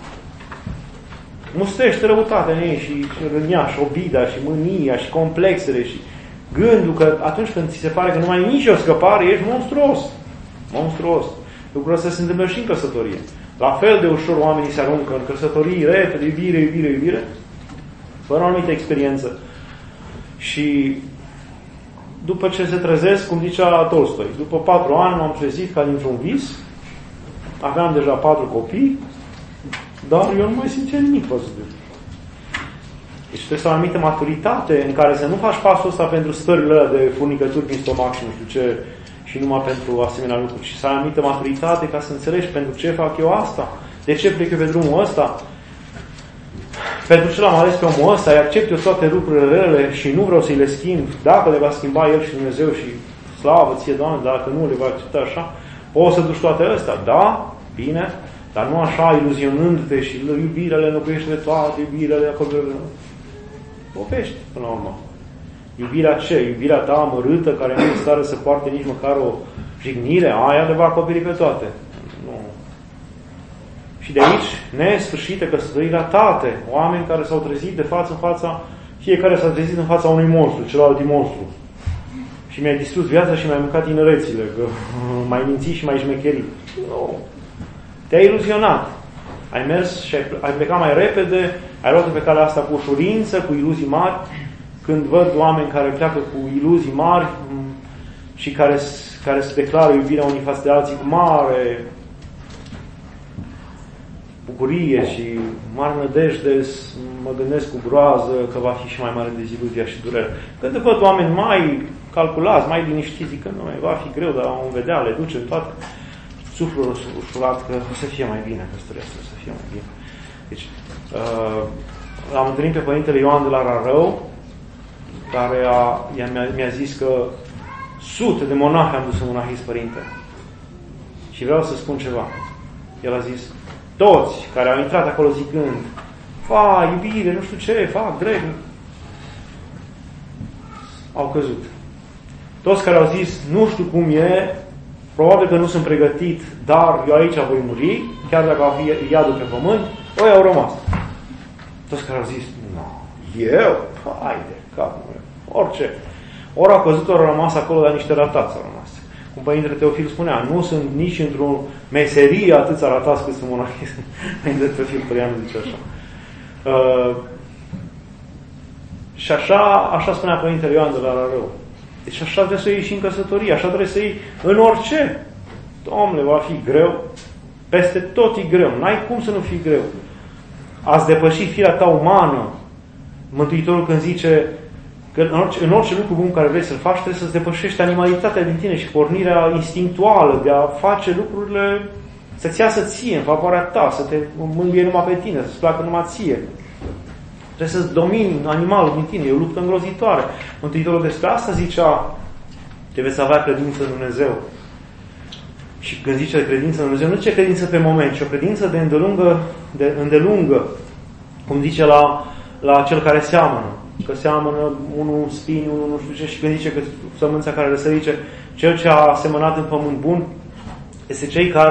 mustește răutatea în ei și rânia și obida și mânia și complexele și gândul că atunci când ți se pare că nu mai ai nicio scăpare, ești monstruos. Monstruos. Lucrul ăsta se întâmplă și în căsătorie. La fel de ușor oamenii se aruncă în căsătorii, repede, iubire, iubire, iubire, fără o anumită experiență. Și după ce se trezesc, cum zicea Tolstoi, după patru ani m-am trezit ca dintr-un vis, aveam deja patru copii, dar eu nu mai simțeam nimic pozitiv. Deci trebuie să ai o anumită maturitate în care să nu faci pasul ăsta pentru stările alea de furnicături din stomac și nu știu ce, și numai pentru asemenea lucruri, ci să ai o anumită maturitate ca să înțelegi pentru ce fac eu asta, de ce plec eu pe drumul ăsta, pentru ce l-am ales pe omul ăsta, îi accept eu toate lucrurile rele și nu vreau să-i le schimb, dacă le va schimba El și Dumnezeu și slavă ție, Doamne, dacă nu le va accepta așa, poți să duci toate astea, da, bine, dar nu așa, iluzionându-te și iubirea le înlocuiește de toate, iubirea le acoperă. Povești, până la urmă. Iubirea ce? Iubirea ta amărâtă, care nu e stare să poarte nici măcar o jignire, aia le va acoperi pe toate. Nu. Și de aici, nesfârșite căsătorii ratate, oameni care s-au trezit de față în fața, fiecare s-a trezit în fața unui monstru, celălalt e monstru. Și mi-ai distrus viața și mi-ai mâncat tinerețile, că mai mințit și mai șmecherit. Nu. Te-ai iluzionat. Ai mers și ai, ai plecat mai repede, ai luat pe calea asta cu ușurință, cu iluzii mari. Când văd oameni care pleacă cu iluzii mari și care, care se declară iubirea unii față de alții cu mare bucurie și mare nădejde, mă gândesc cu groază că va fi și mai mare deziluzia și durere. Când văd oameni mai calculați, mai liniștiți, zic că nu, va fi greu, dar vom vedea, le ducem toate. Suflul ușurat că o să fie mai bine, căsătoria asta o să fie mai bine. Deci, uh, l-am întâlnit pe Părintele Ioan de la Rarău, care a, mi-a, mi-a zis că sute de monahi am dus în monahism, Părinte. Și vreau să spun ceva. El a zis, toți care au intrat acolo zicând, fa, iubire, nu știu ce, fac, greu, au căzut. Toți care au zis, nu știu cum e, probabil că nu sunt pregătit, dar eu aici voi muri, chiar dacă va fi iadul pe pământ, oi au rămas. Toți care au zis, nu, eu? Haide, capul meu, orice. Ori au căzut, ori au rămas acolo, dar niște ratați au rămas. Cum Părintele Teofil spunea, nu sunt nici într-o meserie atâția ratați cât sunt monahi. Părintele Teofil Părianu zice așa. Uh, și așa, așa spunea Părintele Ioan de la Rarău. Deci așa trebuie să iei și în căsătorie, așa trebuie să iei în orice. Dom'le, va fi greu. Peste tot e greu. N-ai cum să nu fie greu. Ați depăși firea ta umană. Mântuitorul când zice că în orice, în orice lucru bun care vrei să-l faci, trebuie să-ți depășești animalitatea din tine și pornirea instinctuală de a face lucrurile să-ți iasă ție, în favoarea ta, să te mângâie numai pe tine, să-ți placă numai ție. Trebuie să-ți domini animalul din tine. E o luptă îngrozitoare. Mântuitorul despre asta zicea, trebuie să avea credință în Dumnezeu. Și când zice credință în Dumnezeu, nu zice credință pe moment, ci o credință de îndelungă, de îndelungă. Cum zice la, la cel care seamănă. Că seamănă unul spini, unul nu știu ce, și când zice că sămânța care răsărice, cel ce a semănat în pământ bun, este cei care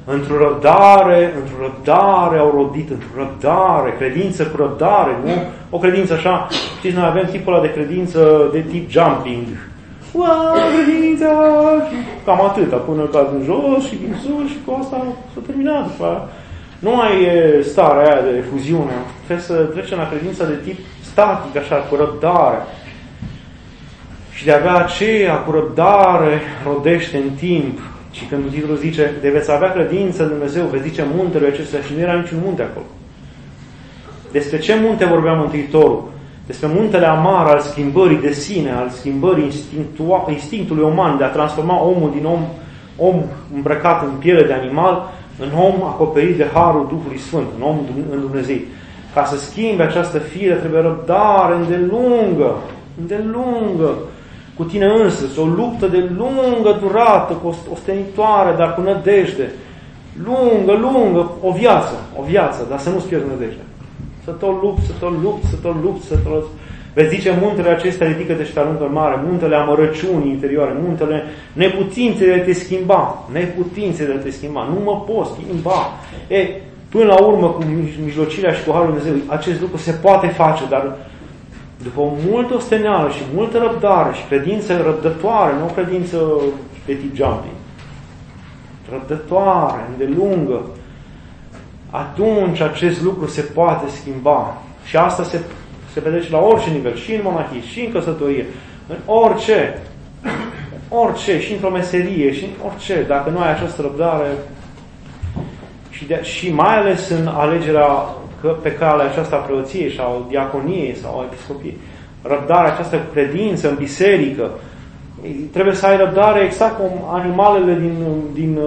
Într-o răbdare, într-o răbdare au rodit, într-o răbdare, credință cu răbdare, nu? O credință așa, știți, noi avem tipul ăla de credință de tip jumping. Wow, credința! Cam atâta, până cad în jos și din sus și cu asta s-a terminat. După. Nu mai e starea aia de fuziune. Trebuie să trecem la credința de tip static, așa, cu răbdare. Și de-abia aceea, cu răbdare, rodește în timp. Și când titlul zice, de veți avea credință în Dumnezeu, veți zice muntele acestea și nu era niciun munte acolo. Despre ce munte vorbea Mântuitorul? Despre muntele amar al schimbării de sine, al schimbării instinctului uman de a transforma omul din om, om îmbrăcat în piele de animal, în om acoperit de harul Duhului Sfânt, în om în Dumnezeu. Ca să schimbe această fire trebuie răbdare îndelungă, îndelungă, cu tine însăți, o luptă de lungă durată, ostenitoare, dar cu nădejde. Lungă, lungă, o viață, o viață, dar să nu-ți pierzi nădejdea. Să tot lupți, să tot lupți, să tot lupți, să tot... Vezi, zice, muntele acestea ridică-te și te aruncă în mare, muntele amărăciunii interioare, muntele neputinței de a te schimba, neputinței de a te schimba, nu mă poți schimba. E, până la urmă, cu mijlocirea și cu harul Dumnezeu, acest lucru se poate face, dar după o multă osteneală și multă răbdare și credință răbdătoare, nu o credință de tip jumping, răbdătoare, îndelungă, atunci acest lucru se poate schimba. Și asta se, se petrece la orice nivel, și în monahie, și în căsătorie, în orice, orice, și într-o meserie, și în orice, dacă nu ai această răbdare, și, de, și mai ales în alegerea că pe calea aceasta a preoției sau diaconiei sau a episcopiei, răbdarea aceasta cu credință în biserică, trebuie să ai răbdare exact cum animalele din, din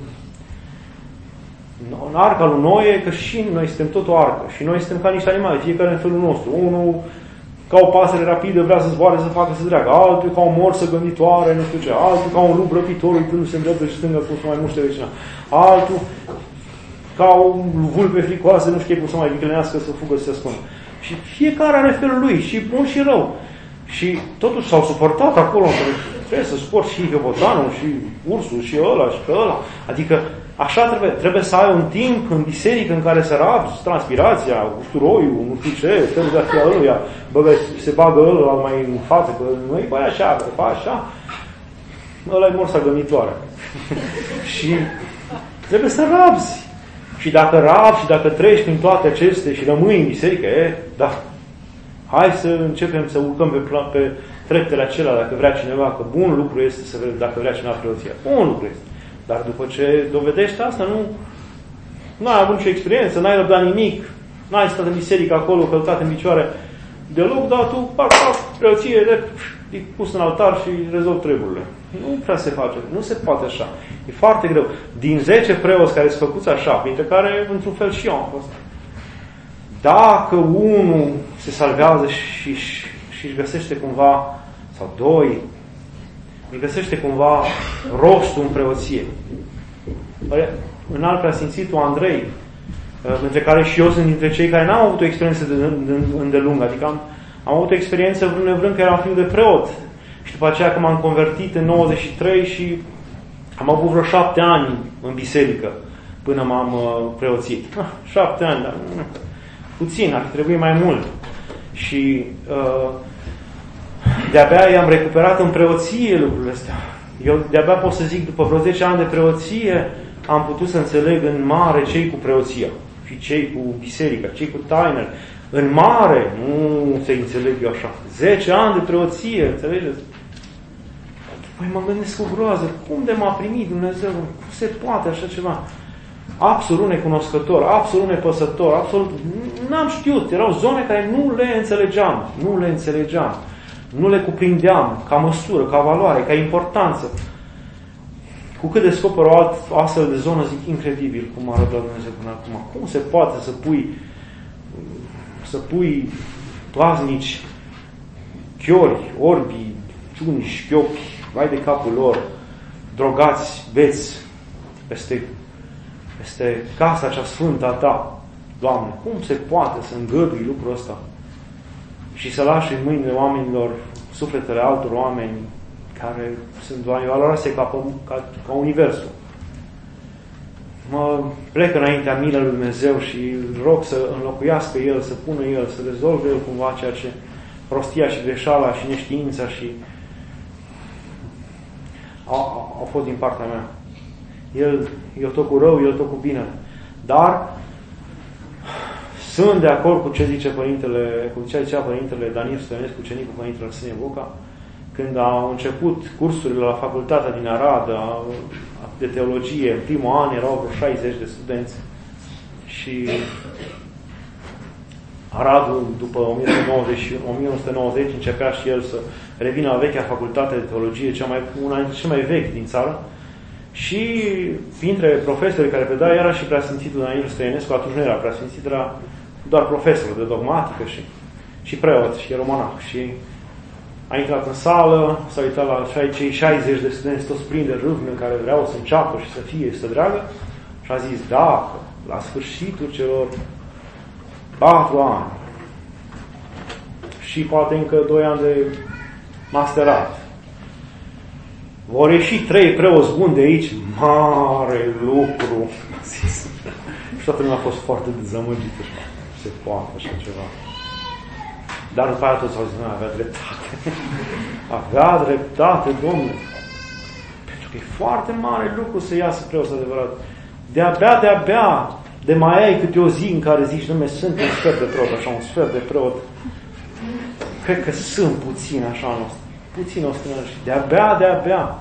în arca lui Noe, că și noi suntem tot o arcă și noi suntem ca niște animale, fiecare în felul nostru. Unul ca o pasăre rapidă vrea să zboare, să facă să dreagă, altul ca o morsă gânditoare, nu știu ce, altul ca un lup răpitor uitându-se în dreapta și stângă cum să mai muște vecina, altul ca o vulpe fricoasă, nu știe cum să mai viclenească, să fugă, să se ascundă. Și fiecare are felul lui, și bun și rău. Și totuși s-au suportat acolo, trebuie să suport și hippopotamul, și ursul, și ăla, și pe ăla. Adică așa trebuie, trebuie să ai un timp în biserică în care să rabzi transpirația, usturoiul, nu știu ce, felul de a fi a ăluia, bă, se bagă ăla mai în față, că nu-i băi așa, că faci așa, ăla-i morsa gămitoare. Și trebuie să rabzi. Și dacă rabzi și dacă treci prin toate acestea și rămâi în biserică, e, da, hai să începem să urcăm pe, plan, pe treptele acelea, dacă vrea cineva, că bun lucru este să vrea, dacă vrea cineva preoția. Bun lucru este. Dar după ce dovedești asta, nu, nu ai avut nicio experiență, n-ai răbdat nimic, n-ai stat în biserică acolo, călcat în picioare deloc, dar tu, pac, pac, preoție, e pus în altar și rezolvi treburile. Nu prea se face, nu se poate așa. E foarte greu. Din zece preoți care sunt făcuți așa, printre care, într-un fel, și eu am fost. Dacă unul se salvează și și își găsește cumva, sau doi, își găsește cumva rostul în preoție. În alt preasfințitul Andrei, între care și eu sunt dintre cei care n-am avut o experiență de, de, îndelungă, adică am, am avut o experiență vrând nevrând că eram fiu de preot. Și după aceea că m-am convertit în nouăzeci și trei și am avut vreo șapte ani în biserică până m-am uh, preoțit. Ah, șapte ani, dar uh, puțin, ar fi trebuit mai mult. Și uh, de-abia i-am recuperat în preoție lucrurile astea. Eu de-abia pot să zic, după vreo zece ani de preoție, am putut să înțeleg în mare cei cu preoția și cei cu biserica, cei cu tainele. În mare, nu se înțeleg eu așa. zece ani de preoție, înțelegeți? Păi mă gândesc cu groază, cum de m-a primit Dumnezeu? Cum se poate așa ceva? Absolut necunoscător, absolut nepăsător, absolut... N-am știut, erau zone care nu le înțelegeam, nu le înțelegeam, nu le cuprindeam ca măsură, ca valoare, ca importanță. Cu cât descoper o, alt, o astfel de zonă, zic, incredibil cum a arătat Dumnezeu până acum. Cum se poate să pui să pui paznici, chiori, orbi, ciuni, șchiopi, vai de capul lor, drogați, beți, peste, peste casa cea sfântă a Ta, Doamne, cum se poate să îngădui lucrul ăsta și să lași în mâinile oamenilor sufletele altor oameni care sunt valoroase ca, ca, ca universul. mă plec înaintea milei lui Dumnezeu și îl rog să înlocuiască El, să pună El, să rezolve El cumva ceea ce prostia și greșeala și neștiința și au, au fost din partea mea. El, eu tot cu rău, El tot cu bine. Dar sunt de acord cu ce zice părintele, cu ce zicea părintele Daniel Stoinescu, ucenicul părintele Arsenie Boca, când au început cursurile la facultatea din Arad de teologie. În primul an erau vreo șaizeci de studenți și Aradul, după o mie nouă sute nouăzeci, începea și el să revină la vechea facultate de teologie, cea mai, una dintre cele mai vechi din țară. Și printre profesorii care preda era și preasfințitul Daniel Stoinescu. Atunci nu era preasfințit, era doar profesor de dogmatică și, și preot și ieromonah. Și a intrat în sală, s-a uitat la cei șaizeci de studenți toți plini de râvnă care vreau să înceapă și să fie și să dragă și a zis, dacă la sfârșitul celor patru ani și poate încă doi ani de masterat vor ieși trei preoți buni de aici, mare lucru. Și toată lumea a fost foarte dezamăgită. Se poate așa ceva. Dar după aia toți au zis, nu, avea dreptate. Avea dreptate, Domnule. Pentru că e foarte mare lucru să iasă preoți adevărat. De-abia, de-abia, de mai ai câte o zi în care zici, Dom'le, sunt un sfert de preot, așa, un sfert de preot. Cred că sunt puțin așa în nostru. Puțin o stână și de-abia, de-abia.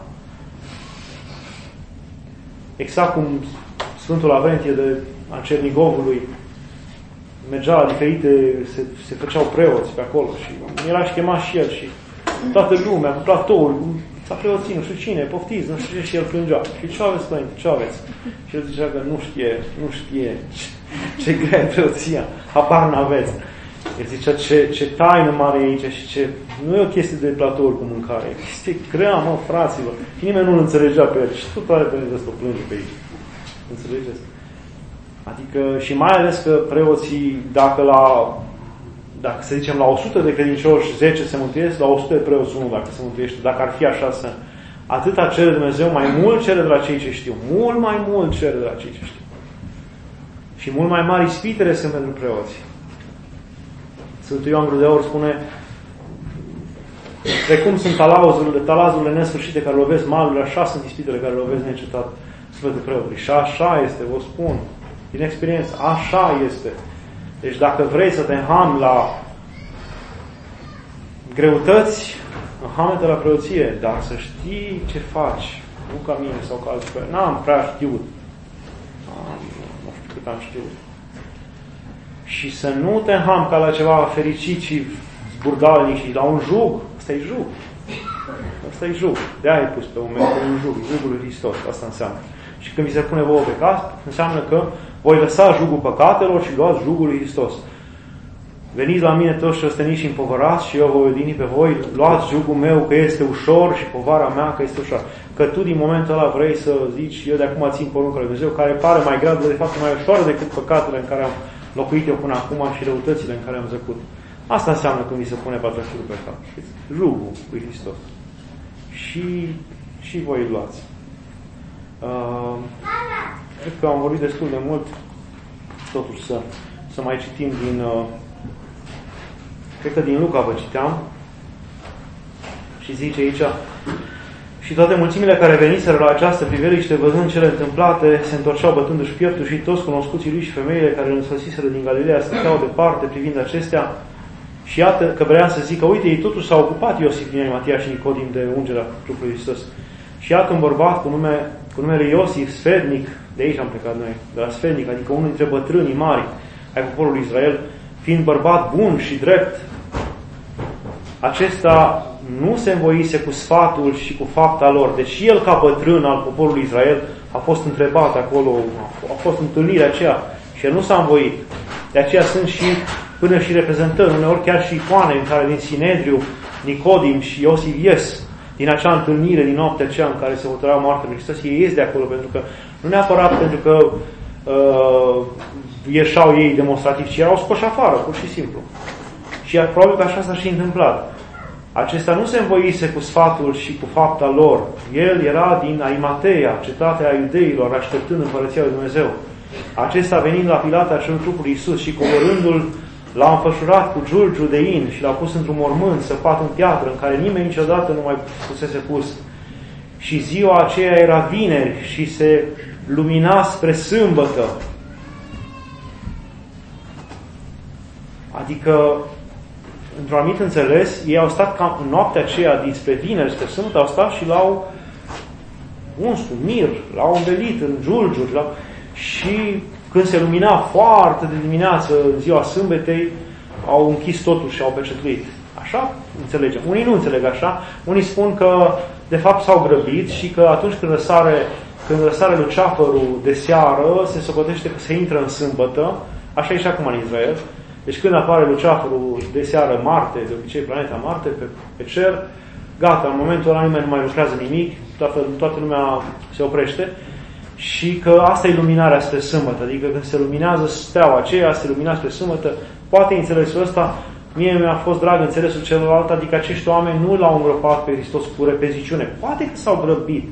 Exact cum Sfântul Avrentie de a Cernigovului mergea la diferite, se, se făceau preoți pe acolo și era și chemat și el și toată lumea, cu platoul, s-a preoțit, nu știu cine, poftiți, nu știu ce, și el plângea. Și ce aveți, părinte, ce aveți? Și el zicea că nu știe, nu știe ce, ce grea e preoția, habar n-aveți. El zicea ce, ce taină mare e aici și ce... Nu e o chestie de platouri cu mâncare, e o chestie grea, mă, fraților. Și nimeni nu-l înțelegea pe el. Și tot tare pe el să plânge pe aici. Înțelegeți? Adică, și mai ales că preoții, dacă la, dacă să zicem la o sută de credincioși, zece se mântuiesc, la o sută de preoți unul dacă se mântuiește, dacă ar fi așa să... Atâta cere Dumnezeu, mai mult cere de la cei ce știu. Mult mai mult cere de la cei ce știu. Și mult mai mari ispitele sunt pentru preoți. Sfântul Ioan Gură de Aur spune precum sunt talauzurile, talazurile nesfârșite care lovesc malurile, așa sunt ispitele care lovesc neîncetat Sfântul Preotului. Și așa este, vă spun, din experiență, așa este. Deci dacă vrei să te înhami la greutăți, înhame-te la preoție, dar să știi ce faci, nu ca mine sau ca alții. N-am prea știut. Am, nu știu cât am știut. Și să nu te înham ca la ceva fericit și zburdalnic și la un jug. Asta e jug. Asta e jug. De-aia ai pus pe umeri, pe un jug. Jugul lui Hristos. Asta înseamnă. Și când vi se pune vouă pe casă, înseamnă că voi lăsa jugul păcatelor și luați jugul lui Hristos. Veniți la mine toți și osteniți și împovărați și eu voi odihni pe voi. Luați jugul meu că este ușor și povara mea că este ușor. Că tu din momentul ăla vrei să zici, eu de acum țin porunca lui Dumnezeu, care pare mai grea, de fapt mai ușoară decât păcatele în care am locuit eu până acum și răutățile în care am zăcut. Asta înseamnă când vi se pune patrășurul pe cap. Jugul lui Hristos. Și, și voi îl luați. Uh, cred că am vorbit destul de mult. Totuși să, să mai citim din... Uh, cred că din Luca vă citeam. Și zice aici... Și toate mulțimile care veniseră la această priveliște, văzând cele întâmplate, se întorceau bătându-și pieptul și toți cunoscuții lui și femeile care îl însoțiseră din Galileea stăteau departe privind acestea. Și iată că vrea să zică, uite, ei totuși s-au ocupat Iosif, Ilie, Matia și Nicodim de ungerea trupului Hristos. Și iată un bărbat cu, nume, cu numele Iosif, sfednic, de aici am plecat noi, de la sfednic, adică unul dintre bătrânii mari ai poporului Israel, fiind bărbat bun și drept, acesta nu se învoise cu sfatul și cu fapta lor. Deci el, ca bătrân al poporului Israel, a fost întrebat acolo, a fost întâlnirea aceea și el nu s-a învoit. De aceea sunt și până și reprezentări, uneori chiar și icoane în care din Sinedriu, Nicodim și Iosif ies din acea întâlnire, din noaptea aceea în care se hotărea moartea lui Hristos, ei ies de acolo, pentru că nu neapărat pentru că uh, ieșau ei demonstrativ, ci erau scoși afară, pur și simplu. Și probabil că așa s-a și întâmplat. Acesta nu se învoise cu sfatul și cu fapta lor. El era din Arimatea, cetatea iudeilor, așteptând împărăția lui Dumnezeu. Acesta, venind la Pilat, a cerut trupul Iisus și, coborându-l, l-a înfășurat cu giulgiu de in și l-a pus într-un mormânt săpat în piatră, în care nimeni niciodată nu mai fusese pus. Și ziua aceea era vineri și se lumina spre sâmbătă. Adică, într-un anumit înțeles, ei au stat cam în noaptea aceea dinspre vineri, spre sâmbătă, au stat și l-au uns cu mir, l-au învelit în giulgiuri, l-au... și când se lumina foarte de dimineață, în ziua sâmbetei, au închis totul și au pecetuit. Așa înțelegem. Unii nu înțeleg așa. Unii spun că, de fapt, s-au grăbit și că atunci când răsare, când răsare luceafărul de seară, se socotește că se intră în sâmbătă. Așa e și acum în Israel. Deci când apare luceafărul de seară Marte, de obicei planeta Marte, pe, pe cer, gata, în momentul ăla nimeni nu mai lucrează nimic, toată, toată lumea se oprește. Și că asta e luminarea spre sâmbătă, adică când se luminează steaua aceea, se lumina spre sâmbătă, poate înțelesul ăsta, mie mi-a fost drag înțelesul celălalt, adică acești oameni nu l-au îngropat pe Hristos cu repeziciune. Poate că s-au grăbit.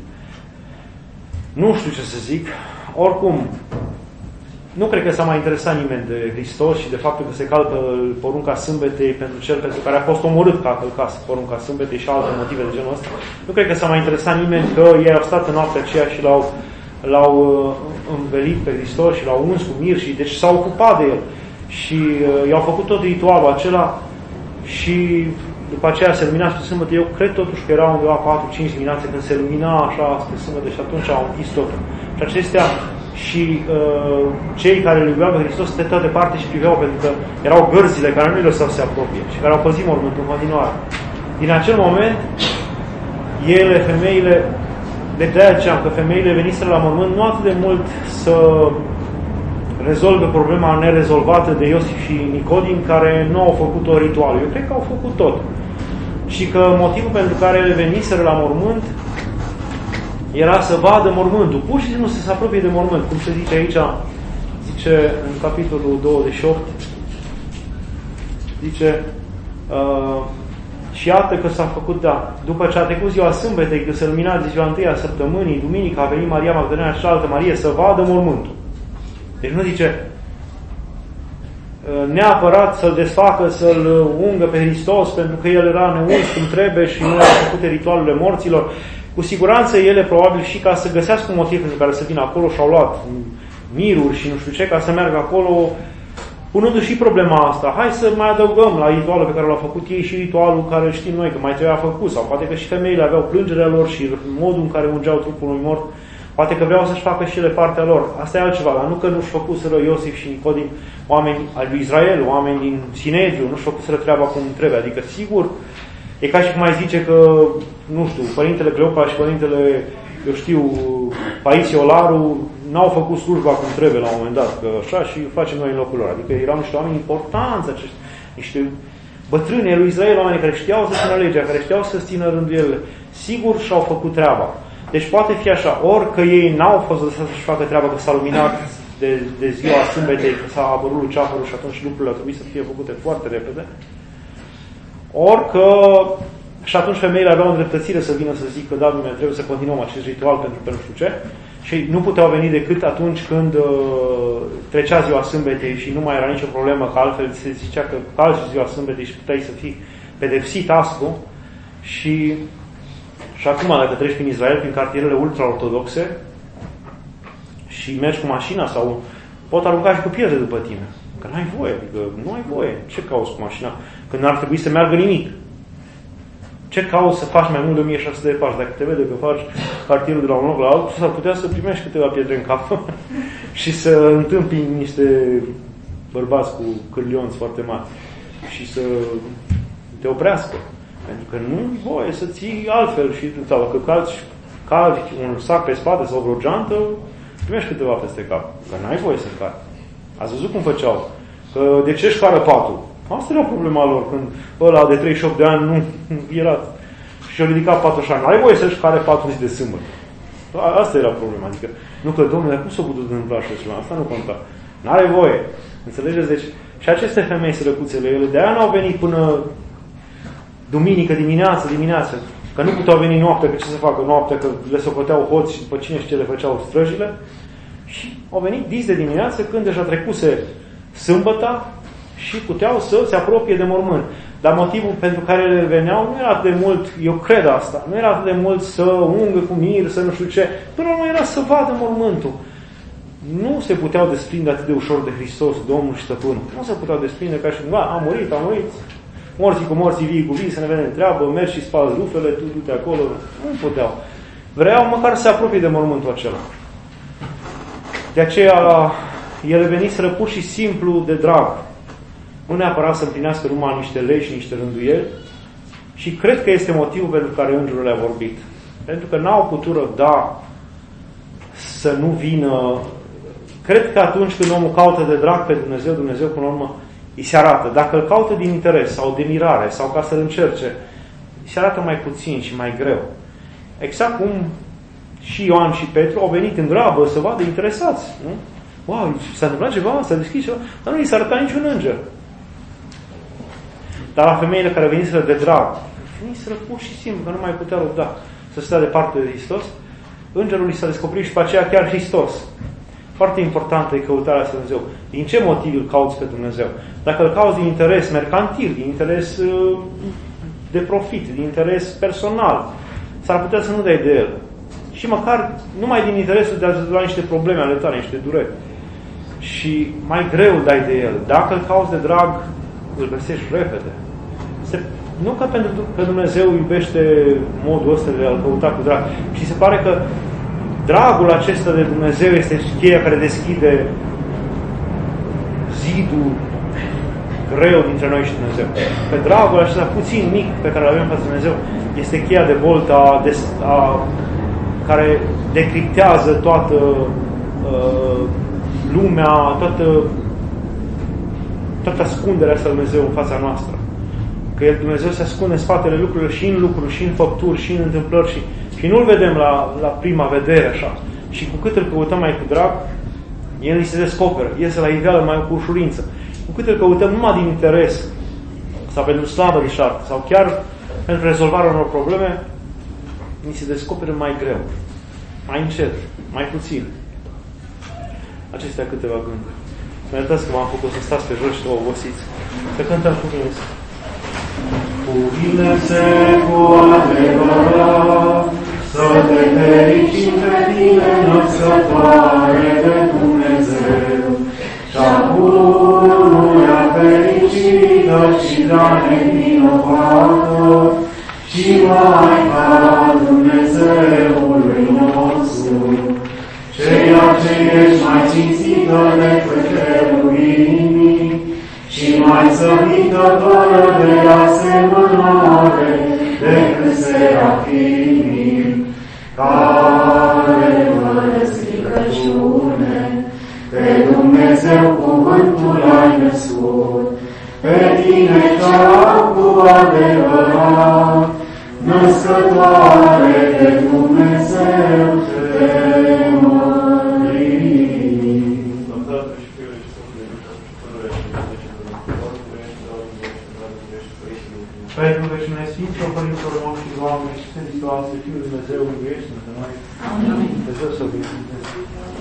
Nu știu ce să zic. Oricum, nu cred că s-a mai interesat nimeni de Hristos și de faptul că se calcă porunca sâmbetei pentru cel pentru care a fost omorât că a călcat porunca sâmbetei și alte motive de genul ăsta. Nu cred că s-a mai interesat nimeni că ei au stat în noaptea aceea și l-au l-au învelit pe Hristos și l-au uns cu mir și deci s-au ocupat de el și uh, i-au făcut tot ritualul acela și după aceea se lumina spre sâmbătă. Eu cred totuși că era undeva patru cinci dimineațe când se lumina așa spre sâmbătă și atunci au închis totul. Și acestea și uh, cei care îl iubeau pe Hristos stăteau departe și priveau, pentru că erau gărzile care nu îi lăsau să se apropie și care au păzit mormântul în continuare. Din acel moment, ele, femeile, de aceea că femeile veniseră la mormânt nu atât de mult să rezolve problema nerezolvată de Iosif și Nicodim, care nu au făcut-o ritual. Eu cred că au făcut tot. Și că motivul pentru care ele veniseră la mormânt era să vadă mormântul. Pur și simplu să se apropie de mormânt. Cum se zice aici, zice în capitolul douăzeci și opt, zice uh, și iată că s-a făcut, da, după ce a trecut ziua sâmbetei, că se lumina de ziua întâia săptămânii, duminică, a venit Maria Magdalena și altă Marie să vadă mormântul. Deci nu zice neapărat să-l desfacă, să-l ungă pe Hristos, pentru că el era neuns cum trebuie și nu a făcut ritualurile morților. Cu siguranță ele, probabil, și ca să găsească un motiv pentru care să vină acolo, și-au luat miruri și nu știu ce, ca să meargă acolo, punându-și și problema asta. Hai să mai adăugăm la ritualul pe care l-au făcut ei și ritualul care știm noi că mai trebuia făcut, sau poate că și femeile aveau plângerea lor și modul în care ungeau trupul unui mort. Poate că vreau să-și facă și ele partea lor. Asta e altceva, dar nu că nu-și făcuseră Iosif și Nicodim, oameni al lui Israel, oameni din Sinedriu, nu-și făcuseră treaba cum trebuie. Adică, sigur, e ca și cum mai zice că, nu știu, părintele Cleopa și părintele, eu știu, Paisie Olaru n-au făcut slujba cum trebuie la un moment dat, că așa și facem noi în locul lor. Adică erau niște oameni importanți, acești, niște bătrâni ai lui Israel, oameni care știau să țină legea, care știau să țină rânduielile. Sigur și-au făcut treaba. Deci poate fi așa, ori că ei n-au fost lăsați să-și facă treaba, că s-a luminat de, de ziua sâmbetei, că s-a apărut luceafărul și atunci lucrurile au trebuit să fie făcute foarte repede, ori că și atunci femeile aveau îndreptățire să vină să zică, da, Dumnezeu, trebuie să continuăm acest ritual pentru că nu știu ce, și nu puteau veni decât atunci când uh, trecea ziua sâmbetei și nu mai era nicio problemă, că altfel se zicea că calci ziua sâmbetei și puteai să fii pedepsit astfel. Și Și acum, dacă treci prin Israel, prin cartierele ultra-ortodoxe și mergi cu mașina sau pot arunca și cu pietre după tine. Că n-ai voie, adică nu ai voie. Ce cauți cu mașina? Că n-ar trebui să meargă nimic. Ce cauți să faci mai mult de o mie șase sute de pași? Dacă te vede că faci cartierul de la un loc la altul, s-ar putea să primești câteva pietre în cap și să întâmpini niște bărbați cu cârlionți foarte mari și să te oprească. Pentru că nu e voie să ții altfel și sau dacă calci, calci un sac pe spate sau vreo geantă, primești câteva peste cap. Că n-ai voie să cari. Ați văzut cum făceau? Că de ce își cară patul? Asta era problema lor. Când ăla de treizeci și opt de ani nu era și-a ridicat patul așa. N-ai voie să-și care patul zi de sâmbătă. Asta era problema. Adică, nu că, domnule, cum s-a putut întâmpla așa ceva? Asta nu conta. N-are voie. Înțelegeți? Deci, și aceste femei sărăcuțele, ele de aia n-au venit până duminică dimineață, dimineață, că nu puteau veni noaptea, că ce să facă noaptea, că le socoteau hoți și după cine și ce le făceau străjile. Și au venit dis de dimineață când deja trecuse sâmbăta și puteau să se apropie de mormânt. Dar motivul pentru care le veneau nu era atât de mult, eu cred asta, nu era atât de mult să ungă cu mir, să nu știu ce, până nu era să vadă mormântul. Nu se puteau desprinde atât de ușor de Hristos, Domnul și Stăpânul. Nu se puteau desprinde ca și cum, a murit, a murit, morții cu morții, vii cu vii, să ne vedem treabă, mergi și spalzi rufele, tu du-te acolo. Nu puteau. Vreau măcar să se apropie de mormântul acela. De aceea, ele veniseră pur și simplu de drag. Nu neapărat să împlinească numai niște legi și niște rânduieli. Și cred că este motivul pentru care îngerul le-a vorbit. Pentru că n-au putut răbda să nu vină. Cred că atunci când omul caută de drag pe Dumnezeu, Dumnezeu până la urmă îi se arată. Dacă îl caută din interes sau de mirare sau ca să-l încerce, îi se arată mai puțin și mai greu. Exact cum și Ioan și Petru au venit în grabă să vadă interesați. Nu? Wow, s-a întâmplat ceva, s-a deschis ceva, dar nu îi s-a arătat niciun înger. Dar la femeile care veniseră de drag, veniseră pur și simplu, că nu mai putea răbda să stea departe de Hristos, îngerul îi s-a descoperit și pe aceea chiar Hristos. Foarte importantă e căutarea lui Dumnezeu. Din ce motiv îl cauți pe Dumnezeu? Dacă îl cauți din interes mercantil, din interes de profit, din interes personal, s-ar putea să nu dai de el. Și măcar numai din interesul de a rezolva niște probleme ale tale, niște dureri. Și mai greu dai de el. Dacă îl cauți de drag, îl găsești repede. Se, nu că pentru că Dumnezeu iubește modul ăsta de a-l căuta cu drag. Și se pare că dragul acesta de Dumnezeu este cheia care deschide zidul greu dintre noi și Dumnezeu. Că dragul acesta puțin mic pe care îl avem față de Dumnezeu este cheia de boltă a, a, care decriptează toată uh, lumea, toată toată ascunderea asta Dumnezeu în fața noastră. Că El, Dumnezeu, se ascunde în spatele lucrurilor și în lucruri, și în făpturi, și în întâmplări și, și nu-L vedem la, la prima vedere așa. Și cu cât îl căutăm mai cu drag, El îi se descoperă, iese la iveală mai cu ușurință. Cu cât îl căutăm numai din interes sau pentru slavă de șartă sau chiar pentru rezolvarea unor probleme, ni se descoperă mai greu, mai încet, mai puțin. Acestea câteva gânduri. Mă iertați că m-am făcut să stați pe jos și să obosiți. Să cântăm cu mine. Cuvine-se cu adevărat, să te fericim pe tine, născătoare de Dumnezeu, și-a pururea fericită și de-a nevinovată, și Maica Dumnezeului nostru, ceea ce ești mai cinstită decât cheruimii și mai săvitătoare de asemănare decât serafimii, care fără stricăciune pe Dumnezeu cuvântul ai născut, pe tine cea cu adevărat, născătoare de Dumnezeu te Pentru vecinile Sfinților Părinților noștri, Doamne, și Sfântul Hristos, Fiul Dumnezeu, iubește-ne de noi. Amin. Dumnezeu să vă